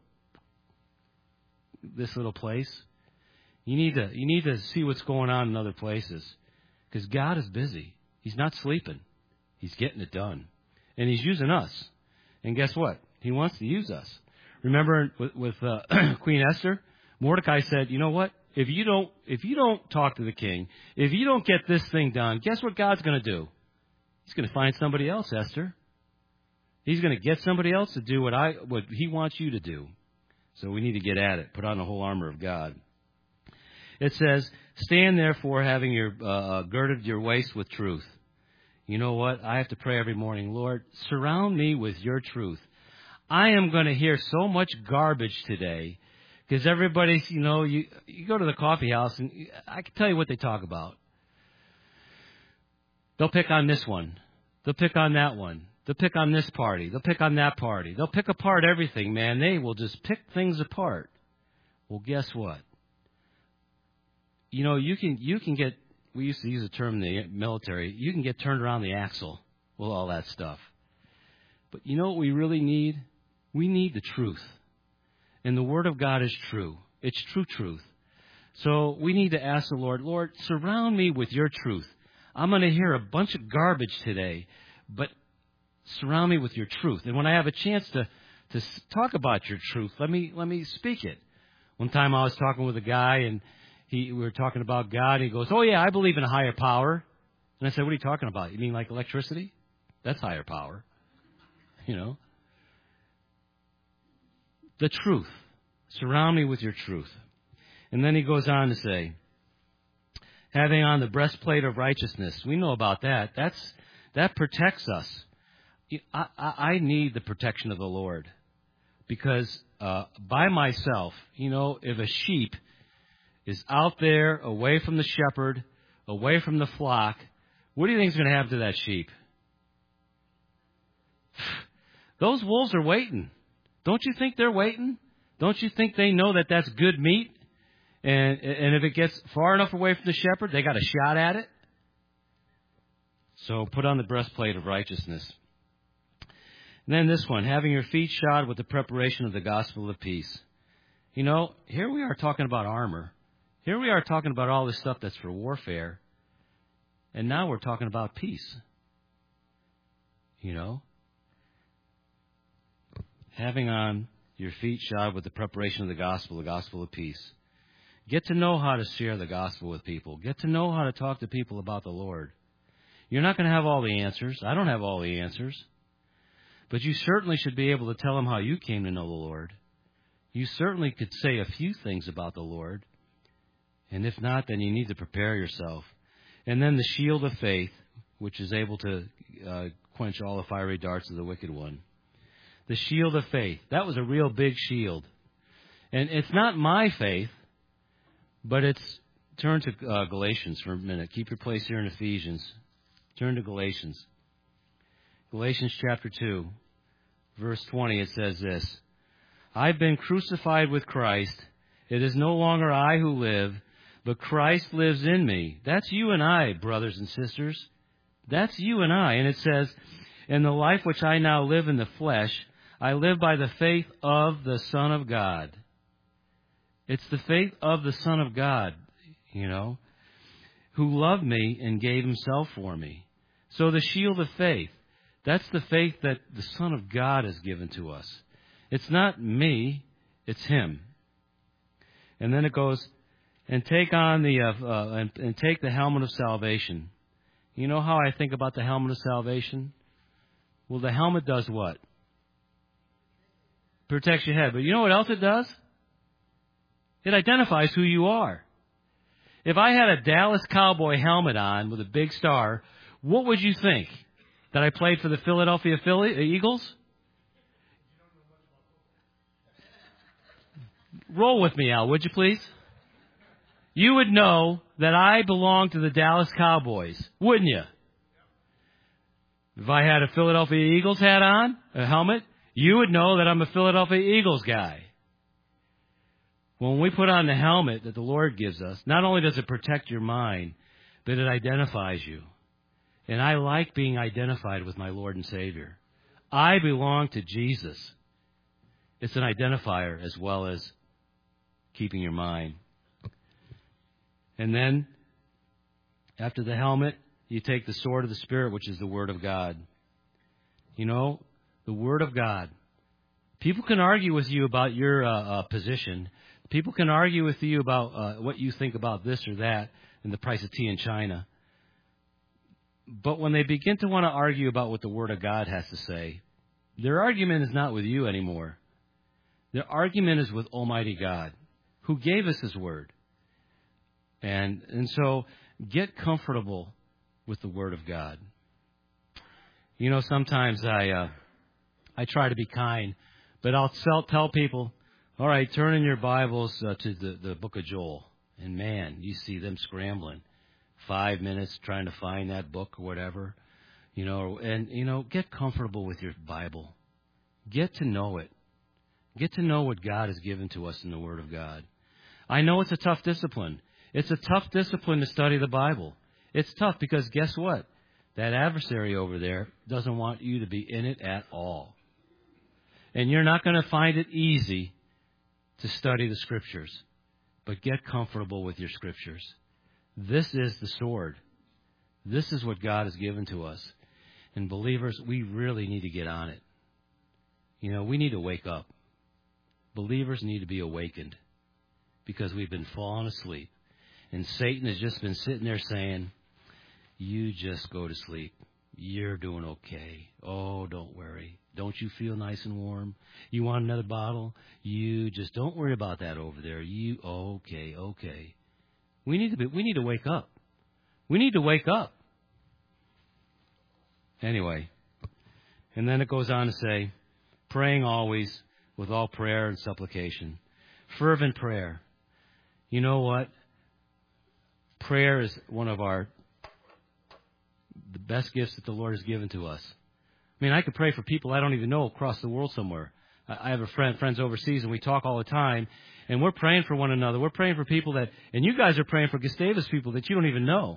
this little place. You need to you need to see what's going on in other places. Because God is busy. He's not sleeping. He's getting it done. And He's using us. And guess what? He wants to use us. Remember with, with uh, Queen Esther? Mordecai said, you know what? If you don't, if you don't talk to the king, if you don't get this thing done, guess what God's going to do? He's going to find somebody else, Esther. He's going to get somebody else to do what I, what he wants you to do. So we need to get at it. Put on the whole armor of God. It says, stand therefore having your, uh, girded your waist with truth. You know what? I have to pray every morning, Lord, surround me with your truth. I am going to hear so much garbage today because everybody's, you know, you, you go to the coffee house and I can tell you what they talk about. They'll pick on this one. They'll pick on that one. They'll pick on this party. They'll pick on that party. They'll pick apart everything, man. They will just pick things apart. Well, guess what? You know, you can you can get, we used to use a term in the military, you can get turned around the axle with all that stuff. But you know what we really need? We need the truth. And the Word of God is true. It's true truth. So we need to ask the Lord, Lord, surround me with your truth. I'm going to hear a bunch of garbage today, but surround me with your truth. And when I have a chance to, to talk about your truth, let me let me speak it. One time I was talking with a guy, and he we were talking about God, and he goes, oh, yeah, I believe in a higher power. And I said, what are you talking about? You mean like electricity? That's higher power. You know? The truth. Surround me with your truth. And then he goes on to say, having on the breastplate of righteousness. We know about that. That's that protects us. I, I, I need the protection of the Lord because uh, by myself, you know, if a sheep is out there away from the shepherd, away from the flock, what do you think is going to happen to that sheep? Those wolves are waiting. Don't you think they're waiting? Don't you think they know that that's good meat? And and if it gets far enough away from the shepherd, they got a shot at it. So put on the breastplate of righteousness. And then this one, having your feet shod with the preparation of the gospel of peace. You know, here we are talking about armor. Here we are talking about all this stuff that's for warfare. And now we're talking about peace. You know? Having on your feet shod with the preparation of the gospel, the gospel of peace. Get to know how to share the gospel with people. Get to know how to talk to people about the Lord. You're not going to have all the answers. I don't have all the answers. But you certainly should be able to tell them how you came to know the Lord. You certainly could say a few things about the Lord. And if not, then you need to prepare yourself. And then the shield of faith, which is able to uh, quench all the fiery darts of the wicked one. The shield of faith. That was a real big shield. And it's not my faith, but it's, turn to uh, Galatians for a minute. Keep your place here in Ephesians. Turn to Galatians. Galatians chapter two, verse twenty, it says this. I've been crucified with Christ. It is no longer I who live, but Christ lives in me. That's you and I, brothers and sisters. That's you and I. And it says, in the life which I now live in the flesh, I live by the faith of the Son of God. It's the faith of the Son of God, you know, who loved me and gave himself for me. So the shield of faith, that's the faith that the Son of God has given to us. It's not me, it's him. And then it goes, and take on the, uh, uh, and, and take the helmet of salvation. You know how I think about the helmet of salvation? Well, the helmet does what? Protects your head. But you know what else it does? It identifies who you are. If I had a Dallas Cowboy helmet on with a big star, what would you think? That I played for the Philadelphia Philly, uh, Eagles? Roll with me, Al, would you please? You would know that I belong to the Dallas Cowboys, wouldn't you? If I had a Philadelphia Eagles hat on, a helmet, you would know that I'm a Philadelphia Eagles guy. When we put on the helmet that the Lord gives us, not only does it protect your mind, but it identifies you. And I like being identified with my Lord and Savior. I belong to Jesus. It's an identifier as well as keeping your mind. And then, after the helmet, you take the sword of the Spirit, which is the Word of God. You know, the Word of God. People can argue with you about your uh, uh, position. People can argue with you about uh, what you think about this or that and the price of tea in China. But when they begin to want to argue about what the Word of God has to say, their argument is not with you anymore. Their argument is with Almighty God, who gave us His Word. And and so get comfortable with the Word of God. You know, sometimes I uh, I try to be kind, but I'll tell, tell people, all right, turn in your Bibles uh, to the, the book of Joel. And man, you see them scrambling. Five minutes trying to find that book or whatever. You know, and, you know, get comfortable with your Bible. Get to know it. Get to know what God has given to us in the Word of God. I know it's a tough discipline. It's a tough discipline to study the Bible. It's tough because guess what? That adversary over there doesn't want you to be in it at all. And you're not going to find it easy to study the Scriptures. But get comfortable with your Scriptures. This is the sword. This is what God has given to us. And believers, we really need to get on it. You know, we need to wake up. Believers need to be awakened because we've been falling asleep. And Satan has just been sitting there saying, you just go to sleep. You're doing okay. Oh, don't worry. Don't you feel nice and warm? You want another bottle? You just don't worry about that over there. You, okay, okay. We need to be, we need to wake up. We need to wake up. Anyway, and then it goes on to say, praying always with all prayer and supplication. Fervent prayer. You know what? Prayer is one of our the best gifts that the Lord has given to us. I mean, I could pray for people I don't even know across the world somewhere. I have a friend, friends overseas, and we talk all the time, and we're praying for one another. We're praying for people that, and you guys are praying for Gustavus people that you don't even know.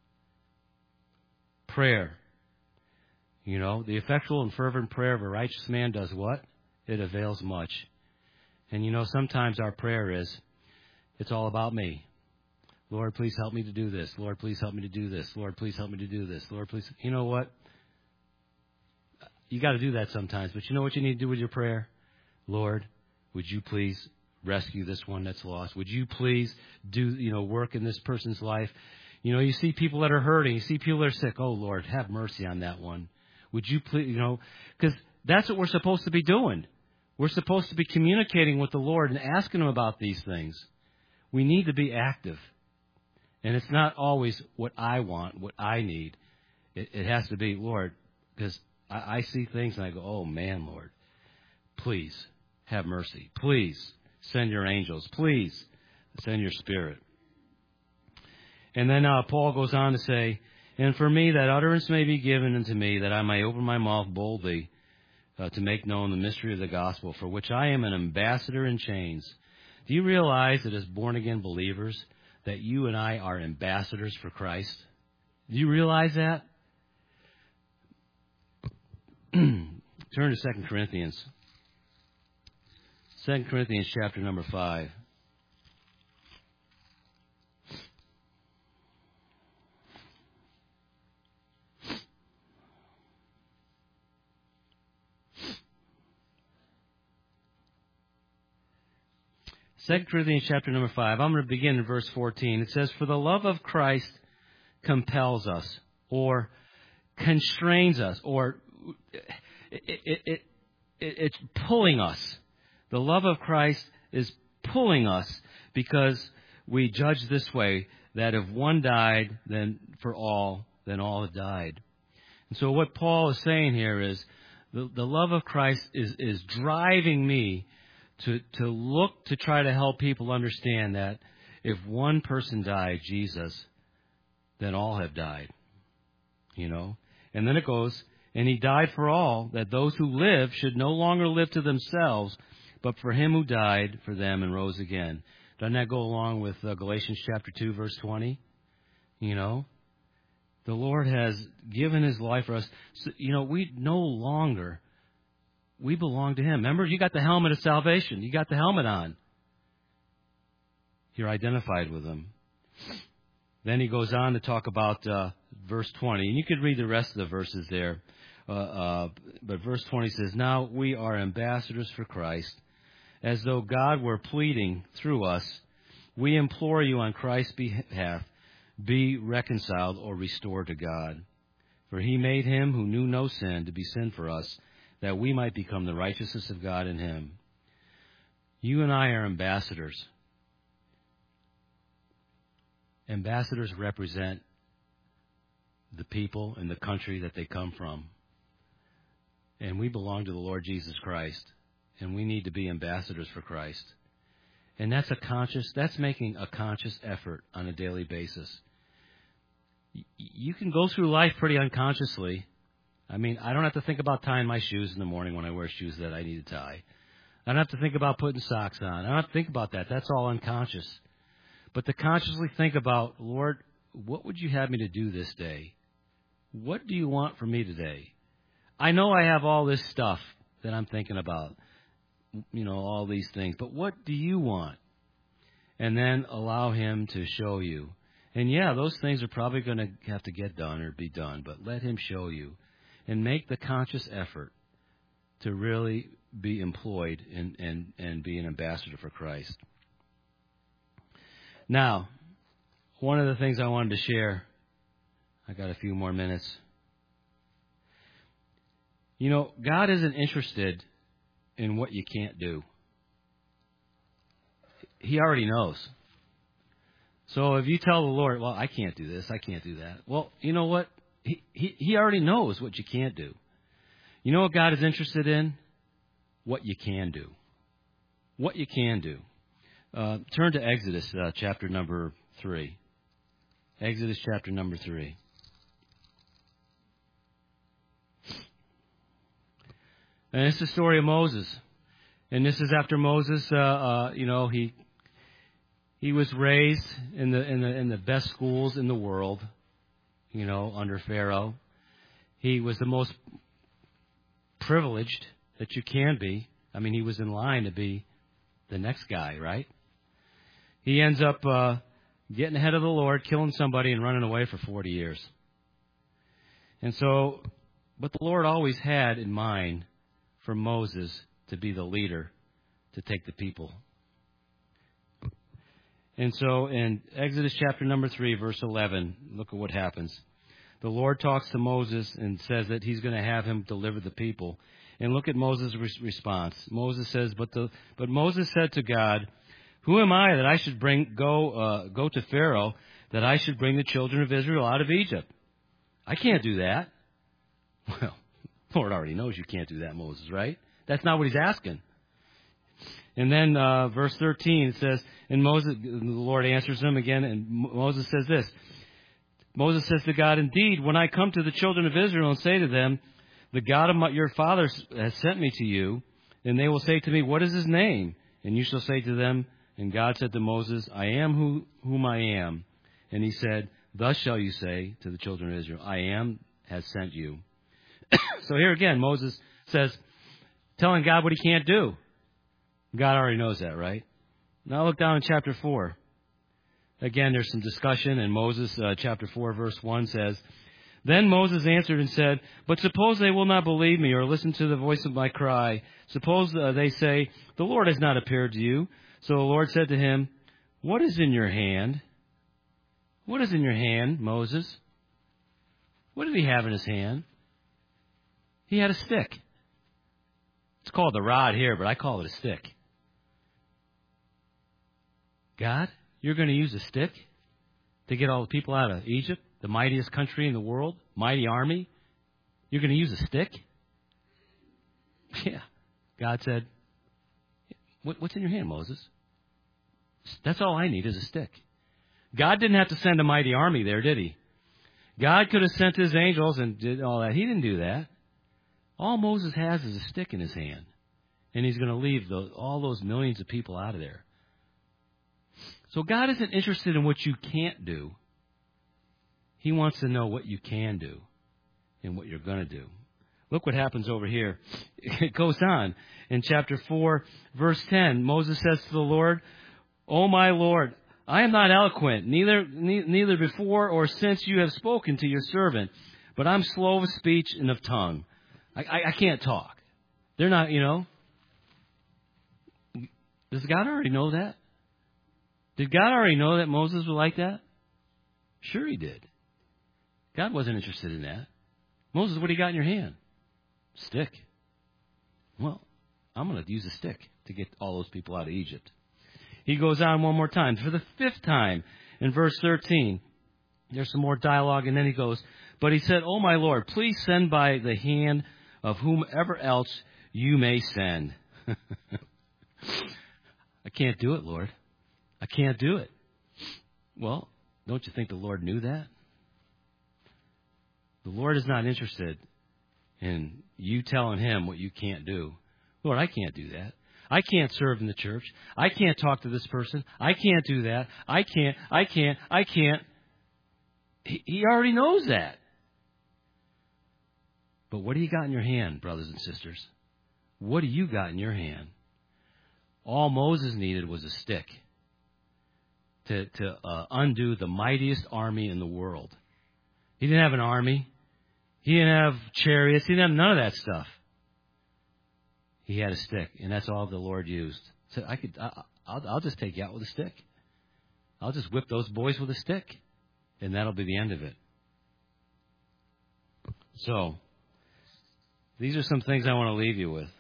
Prayer. You know, the effectual and fervent prayer of a righteous man does what? It avails much. And you know, sometimes our prayer is, it's all about me. Lord, please help me to do this. Lord, please help me to do this. Lord, please help me to do this. Lord, please. You know what? You got to do that sometimes. But you know what you need to do with your prayer? Lord, would you please rescue this one that's lost? Would you please do, you know, work in this person's life? You know, you see people that are hurting. You see people that are sick. Oh, Lord, have mercy on that one. Would you please, you know, because that's what we're supposed to be doing. We're supposed to be communicating with the Lord and asking Him about these things. We need to be active. And it's not always what I want, what I need. It, it has to be, Lord, because I, I see things and I go, oh, man, Lord, please have mercy. Please send your angels. Please send your Spirit. And then uh, Paul goes on to say, and for me that utterance may be given unto me, that I may open my mouth boldly uh, to make known the mystery of the gospel, for which I am an ambassador in chains. Do you realize that as born-again believers, that you and I are ambassadors for Christ? Do you realize that? Turn to Second Corinthians. Second Corinthians chapter number five. Second Corinthians chapter number five. I'm going to begin in verse fourteen. It says, for the love of Christ compels us, or constrains us, or it, it, it, it, it's pulling us. The love of Christ is pulling us because we judge this way, that if one died, then for all, then all have died. And so what Paul is saying here is the, the love of Christ is, is driving me to, to look to try to help people understand that if one person died, Jesus, then all have died. You know? And then it goes, and He died for all, that those who live should no longer live to themselves, but for Him who died for them and rose again. Doesn't that go along with uh, Galatians chapter two, verse twenty? You know? The Lord has given His life for us. So, you know, we no longer, we belong to Him. Remember, you got the helmet of salvation. You got the helmet on. You're identified with Him. Then he goes on to talk about uh, verse twenty. And you could read the rest of the verses there. Uh, uh, but verse twenty says, now we are ambassadors for Christ, as though God were pleading through us. We implore you on Christ's behalf, be reconciled or restored to God. For he made him who knew no sin to be sin for us, that we might become the righteousness of God in him. You and I are ambassadors. Ambassadors represent the people and the country that they come from. And we belong to the Lord Jesus Christ. And we need to be ambassadors for Christ. And that's a conscious, that's making a conscious effort on a daily basis. You can go through life pretty unconsciously. I mean, I don't have to think about tying my shoes in the morning when I wear shoes that I need to tie. I don't have to think about putting socks on. I don't have to think about that. That's all unconscious. But to consciously think about, Lord, what would you have me to do this day? What do you want from me today? I know I have all this stuff that I'm thinking about, you know, all these things. But what do you want? And then allow him to show you. And yeah, those things are probably going to have to get done or be done, but let him show you. And make the conscious effort to really be employed and, and, and be an ambassador for Christ. Now, one of the things I wanted to share, I got a few more minutes. You know, God isn't interested in what you can't do. He already knows. So if you tell the Lord, well, I can't do this, I can't do that. Well, you know what? He, he, he already knows what you can't do. You know what God is interested in? What you can do. What you can do. Uh, turn to Exodus uh, chapter number three. Exodus chapter number three. And it's the story of Moses. And this is after Moses, uh, uh, you know, he he was raised in the in the in the best schools in the world, you know, under Pharaoh. He was the most privileged that you can be. I mean, he was in line to be the next guy, right? He ends up uh, getting ahead of the Lord, killing somebody, and running away for forty years. And so, but the Lord always had in mind for Moses to be the leader, to take the people. And so in Exodus chapter number three, verse eleven, look at what happens. The Lord talks to Moses and says that he's going to have him deliver the people. And look at Moses' re- response. Moses says, but the but Moses said to God, who am I that I should bring go uh, go to Pharaoh, that I should bring the children of Israel out of Egypt? I can't do that. Well, the Lord already knows you can't do that, Moses, right? That's not what he's asking. And then uh, verse thirteen says, and Moses, the Lord answers him again, and Moses says this. Moses says to God, indeed, when I come to the children of Israel and say to them, the God of my, your fathers has sent me to you, and they will say to me, what is his name? And you shall say to them, and God said to Moses, I am who, whom I am. And he said, thus shall you say to the children of Israel, I am has sent you. So here again, Moses says, telling God what he can't do. God already knows that, right? Now look down in chapter four. Again, there's some discussion, and Moses, uh, chapter four, verse one says, then Moses answered and said, but suppose they will not believe me or listen to the voice of my cry. Suppose uh, they say, the Lord has not appeared to you. So the Lord said to him, what is in your hand? What is in your hand, Moses? What did he have in his hand? He had a stick. It's called the rod here, but I call it a stick. God, you're going to use a stick to get all the people out of Egypt, the mightiest country in the world, mighty army? You're going to use a stick? Yeah. God said, what, what's in your hand, Moses? That's all I need is a stick. God didn't have to send a mighty army there, did he? God could have sent his angels and did all that. He didn't do that. All Moses has is a stick in his hand. And he's going to leave those, all those millions of people out of there. So God isn't interested in what you can't do. He wants to know what you can do and what you're going to do. Look what happens over here. It goes on. In chapter four, verse ten, Moses says to the Lord, O my Lord, I am not eloquent, neither, neither before or since you have spoken to your servant, but I'm slow of speech and of tongue. I, I, I can't talk. They're not, you know. Does God already know that? Did God already know that Moses was like that? Sure he did. God wasn't interested in that. Moses, what do you got in your hand? Stick. Well, I'm going to use a stick to get all those people out of Egypt. He goes on one more time. For the fifth time, in verse thirteen, there's some more dialogue, and then he goes, but he said, oh, my Lord, please send by the hand of whomever else you may send. I can't do it, Lord. I can't do it. Well, don't you think the Lord knew that? The Lord is not interested in you telling him what you can't do. Lord, I can't do that. I can't serve in the church. I can't talk to this person. I can't do that. I can't, I can't, I can't. He, he already knows that. But what do you got in your hand, brothers and sisters? What do you got in your hand? All Moses needed was a stick to, to uh, undo the mightiest army in the world. He didn't have an army. He didn't have chariots. He didn't have none of that stuff. He had a stick, and that's all the Lord used. So I could, I, I'll, I'll just take you out with a stick. I'll just whip those boys with a stick, and that'll be the end of it. So, these are some things I want to leave you with.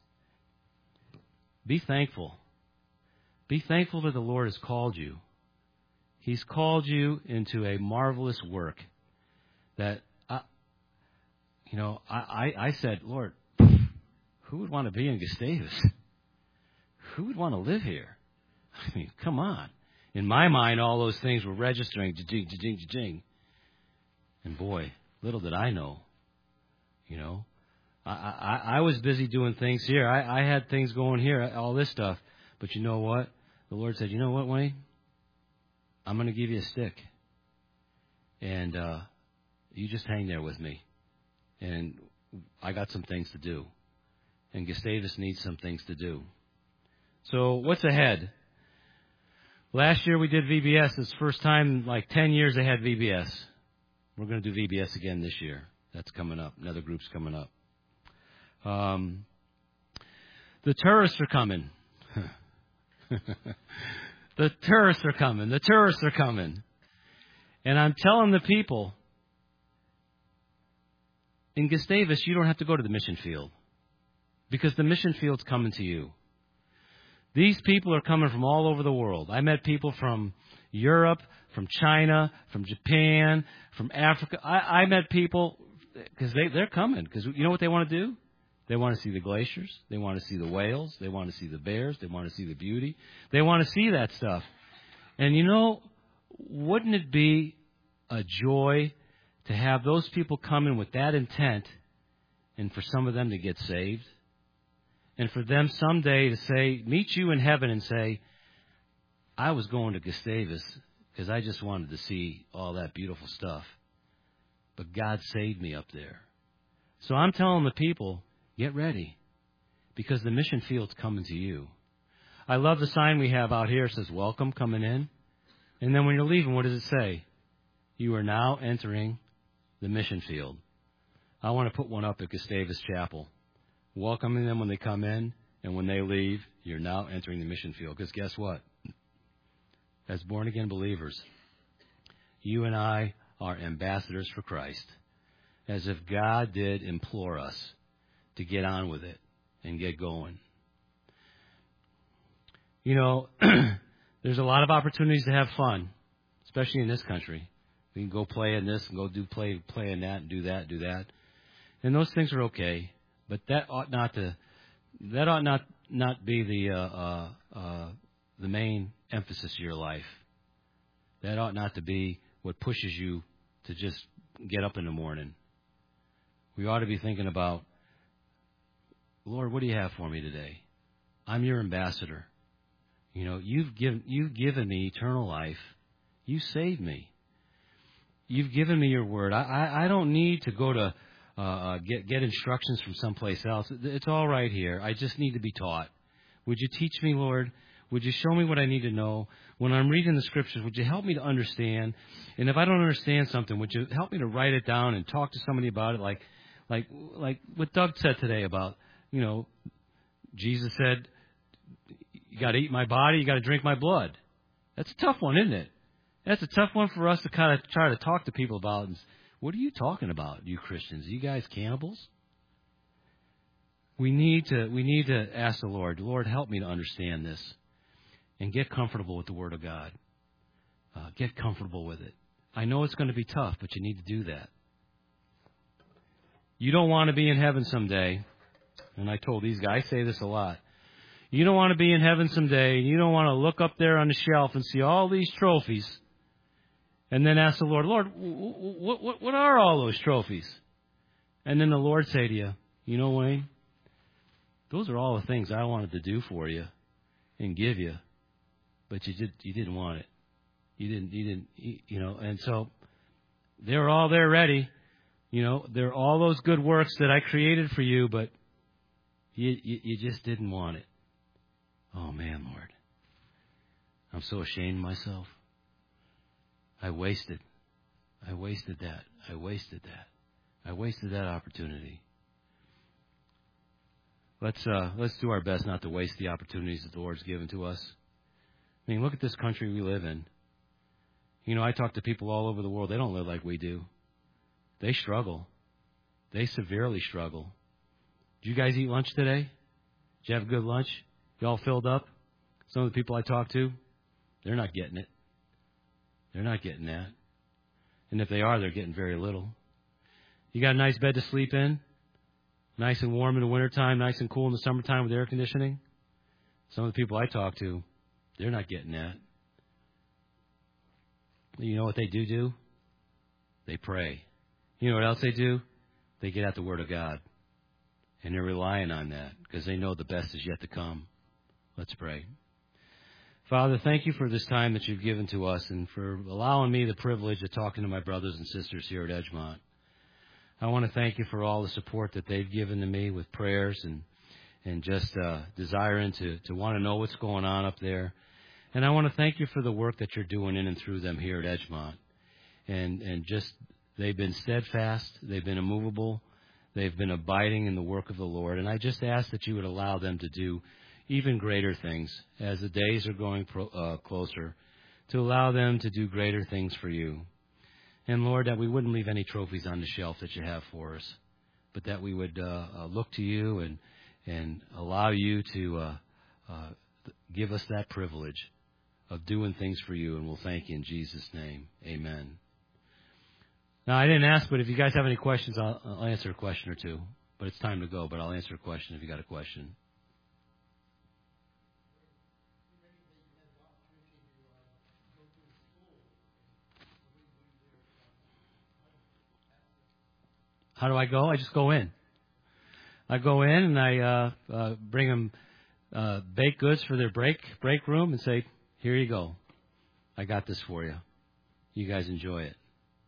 Be thankful. Be thankful that the Lord has called you. He's called you into a marvelous work that, I, you know, I, I, I said, Lord, who would want to be in Gustavus? Who would want to live here? I mean, come on. In my mind, all those things were registering, ja-jing, ja-jing, ja-jing. And boy, little did I know, you know. I, I, I was busy doing things here. I, I had things going here, all this stuff. But you know what? The Lord said, you know what, Wayne? I'm going to give you a stick. And uh, you just hang there with me. And I got some things to do. And Gustavus needs some things to do. So what's ahead? Last year we did V B S. It's the first time in like ten years I had V B S. We're going to do V B S again this year. That's coming up. Another group's coming up. Um, the tourists are coming. The tourists are coming. The tourists are coming. And I'm telling the people, in Gustavus, you don't have to go to the mission field. Because the mission field's coming to you. These people are coming from all over the world. I met people from Europe, from China, from Japan, from Africa. I, I met people because they, they're coming. Because you know what they want to do? They want to see the glaciers. They want to see the whales. They want to see the bears. They want to see the beauty. They want to see that stuff. And you know, wouldn't it be a joy to have those people come in with that intent and for some of them to get saved? And for them someday to say, meet you in heaven and say, I was going to Gustavus because I just wanted to see all that beautiful stuff. But God saved me up there. So I'm telling the people, get ready because the mission field's coming to you. I love the sign we have out here. It says, welcome, coming in. And then when you're leaving, what does it say? You are now entering the mission field. I want to put one up at Gustavus Chapel. Welcoming them when they come in, and when they leave, you're now entering the mission field. Because guess what? As born-again believers, you and I are ambassadors for Christ. As if God did implore us to get on with it and get going. You know, there's a lot of opportunities to have fun, especially in this country. We can go play in this and go do play play in that and do that, do that. And those things are okay. But that ought not to, that ought not, not be the, uh, uh, uh, the main emphasis of your life. That ought not to be what pushes you to just get up in the morning. We ought to be thinking about, Lord, what do you have for me today? I'm your ambassador. You know, you've given, you've given me eternal life. You saved me. You've given me your word. I, I, I don't need to go to, Uh, get get instructions from someplace else. It's all right here. I just need to be taught. Would you teach me, Lord? Would you show me what I need to know? When I'm reading the scriptures, would you help me to understand? And if I don't understand something, would you help me to write it down and talk to somebody about it? Like, Like like what Doug said today about, you know, Jesus said, you got to eat my body, you got to drink my blood. That's a tough one, isn't it? That's a tough one for us to kind of try to talk to people about. And, what are you talking about, you Christians? Are you guys cannibals? We need to we need to ask the Lord, Lord, help me to understand this and get comfortable with the Word of God. Uh, get comfortable with it. I know it's going to be tough, but you need to do that. You don't want to be in heaven someday, and I told these guys, I say this a lot. You don't want to be in heaven someday, and you don't want to look up there on the shelf and see all these trophies, and then ask the Lord, Lord, what, what, what are all those trophies? And then the Lord say to you, you know, Wayne, those are all the things I wanted to do for you and give you, but you did you didn't want it. You didn't you didn't you know, and so they're all there ready. You know, they're all those good works that I created for you, but you you, you just didn't want it. Oh, man, Lord. I'm so ashamed of myself. I wasted. I wasted that. I wasted that. I wasted that opportunity. Let's uh, let's do our best not to waste the opportunities that the Lord's given to us. I mean, look at this country we live in. You know, I talk to people all over the world. They don't live like we do. They struggle. They severely struggle. Did you guys eat lunch today? Did you have a good lunch? You all filled up? Some of the people I talk to, they're not getting it. They're not getting that. And if they are, they're getting very little. You got a nice bed to sleep in? Nice and warm in the wintertime, nice and cool in the summertime with air conditioning? Some of the people I talk to, they're not getting that. You know what they do do? They pray. You know what else they do? They get at the Word of God. And they're relying on that because they know the best is yet to come. Let's pray. Father, thank you for this time that you've given to us and for allowing me the privilege of talking to my brothers and sisters here at Edgemont. I want to thank you for all the support that they've given to me with prayers and and just uh, desiring to, to want to know what's going on up there. And I want to thank you for the work that you're doing in and through them here at Edgemont. And, and just they've been steadfast. They've been immovable. They've been abiding in the work of the Lord. And I just ask that you would allow them to do even greater things as the days are going pro, uh, closer, to allow them to do greater things for you. And, Lord, that we wouldn't leave any trophies on the shelf that you have for us, but that we would uh, uh, look to you and and allow you to uh, uh, give us that privilege of doing things for you. And we'll thank you in Jesus' name. Amen. Now, I didn't ask, but if you guys have any questions, I'll, I'll answer a question or two. But it's time to go, but I'll answer a question if you got a question. How do I go? I just go in. I go in and I uh, uh, bring them uh, baked goods for their break break room and say, here you go. I got this for you. You guys enjoy it.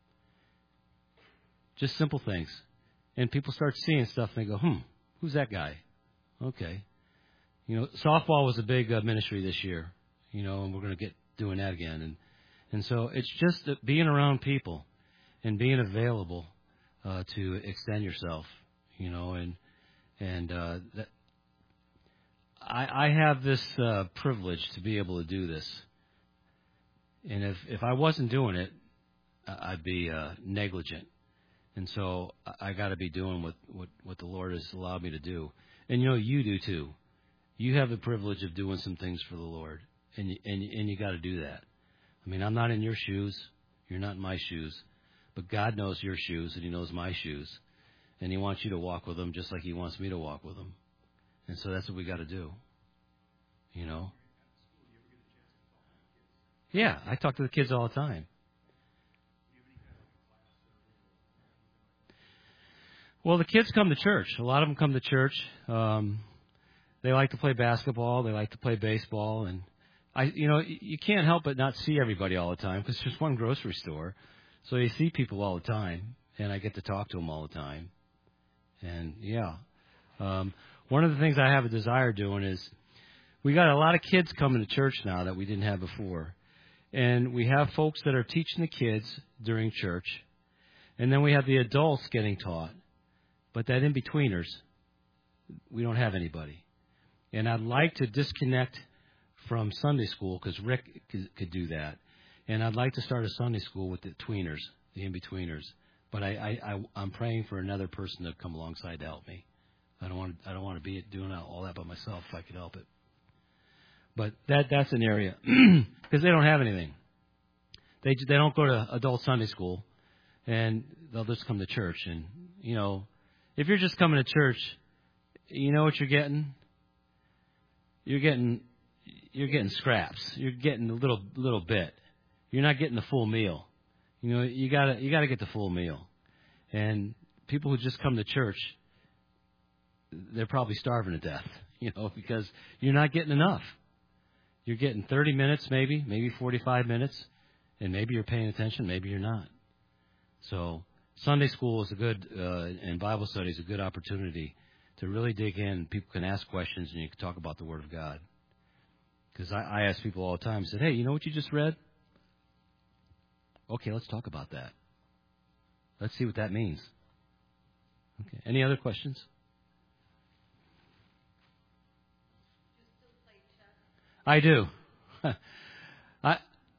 Just simple things. And people start seeing stuff and they go, hmm, who's that guy? Okay. You know, softball was a big uh, ministry this year, you know, and we're going to get doing that again. And, and so it's just that being around people and being available uh, to extend yourself, you know, and and uh, that I, I have this uh, privilege to be able to do this. And if, if I wasn't doing it, I'd be uh, negligent. And so I got to be doing what, what, what the Lord has allowed me to do. And, you know, you do too. You have the privilege of doing some things for the Lord. And you, and, and you got to do that. I mean, I'm not in your shoes. You're not in my shoes. But God knows your shoes and he knows my shoes. And he wants you to walk with them just like he wants me to walk with them. And so that's what we got to do. You know? Yeah, I talk to the kids all the time. Well, the kids come to church. A lot of them come to church. Um, they like to play basketball. They like to play baseball. And, I, you know, you can't help but not see everybody all the time because there's one grocery store. So you see people all the time, and I get to talk to them all the time. And, yeah. Um, one of the things I have a desire doing is we got a lot of kids coming to church now that we didn't have before. And we have folks that are teaching the kids during church. And then we have the adults getting taught. But that in-betweeners, we don't have anybody. And I'd like to disconnect from Sunday school because Rick could, could do that. And I'd like to start a Sunday school with the tweeners, the in-betweeners. But I, I, I, I'm praying for another person to come alongside to help me. I don't want to, I don't want to be doing all that by myself if I could help it. But that that's an area because they don't have anything. They they don't go to adult Sunday school, and they'll just come to church. And you know, if you're just coming to church, you know what you're getting. You're getting you're getting scraps. You're getting a little little bit. You're not getting the full meal. You know, you gotta you gotta get the full meal. And people who just come to church, they're probably starving to death. You know, because you're not getting enough. You're getting thirty minutes, maybe, maybe forty-five minutes, and maybe you're paying attention, maybe you're not. So Sunday school is a good, uh, and Bible study is a good opportunity to really dig in. People can ask questions, and you can talk about the Word of God. Because I, I ask people all the time, I said, hey, you know what you just read? Okay, let's talk about that. Let's see what that means. Okay. Any other questions? I do. I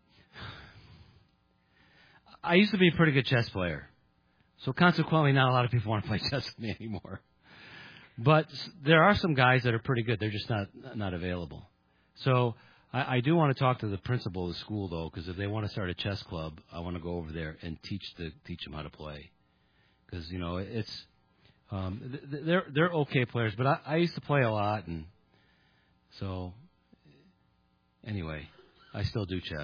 I used to be a pretty good chess player. So consequently, not a lot of people want to play chess with me anymore. But there are some guys that are pretty good. They're just not not available. So I, I do want to talk to the principal of the school, though, because if they want to start a chess club, I want to go over there and teach the teach them how to play. Because, you know, it's um, they're they're okay players, but I, I used to play a lot, and so anyway, I still do chess.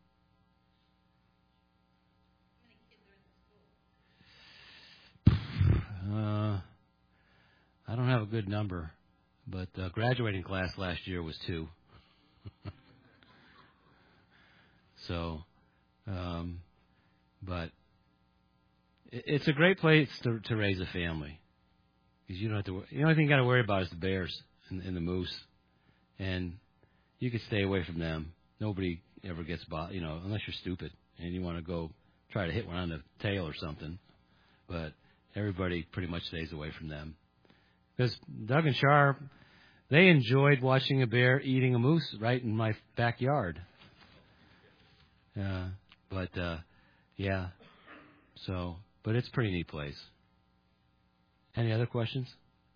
Uh, I don't have a good number, but uh, graduating class last year was two. so, um, but it, it's a great place to, to raise a family because you don't have to. The only thing you got to worry about is the bears and, and the moose, and you can stay away from them. Nobody ever gets bought, you know, unless you're stupid and you want to go try to hit one on the tail or something. But everybody pretty much stays away from them. Because Doug and Char, they enjoyed watching a bear eating a moose right in my backyard. Uh, but, uh, yeah, so, but it's a pretty neat place. Any other questions?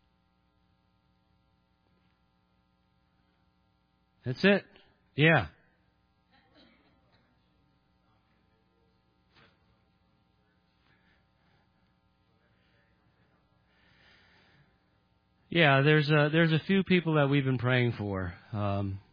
That's it. Yeah. Yeah, there's a, there's a few people that we've been praying for. Um,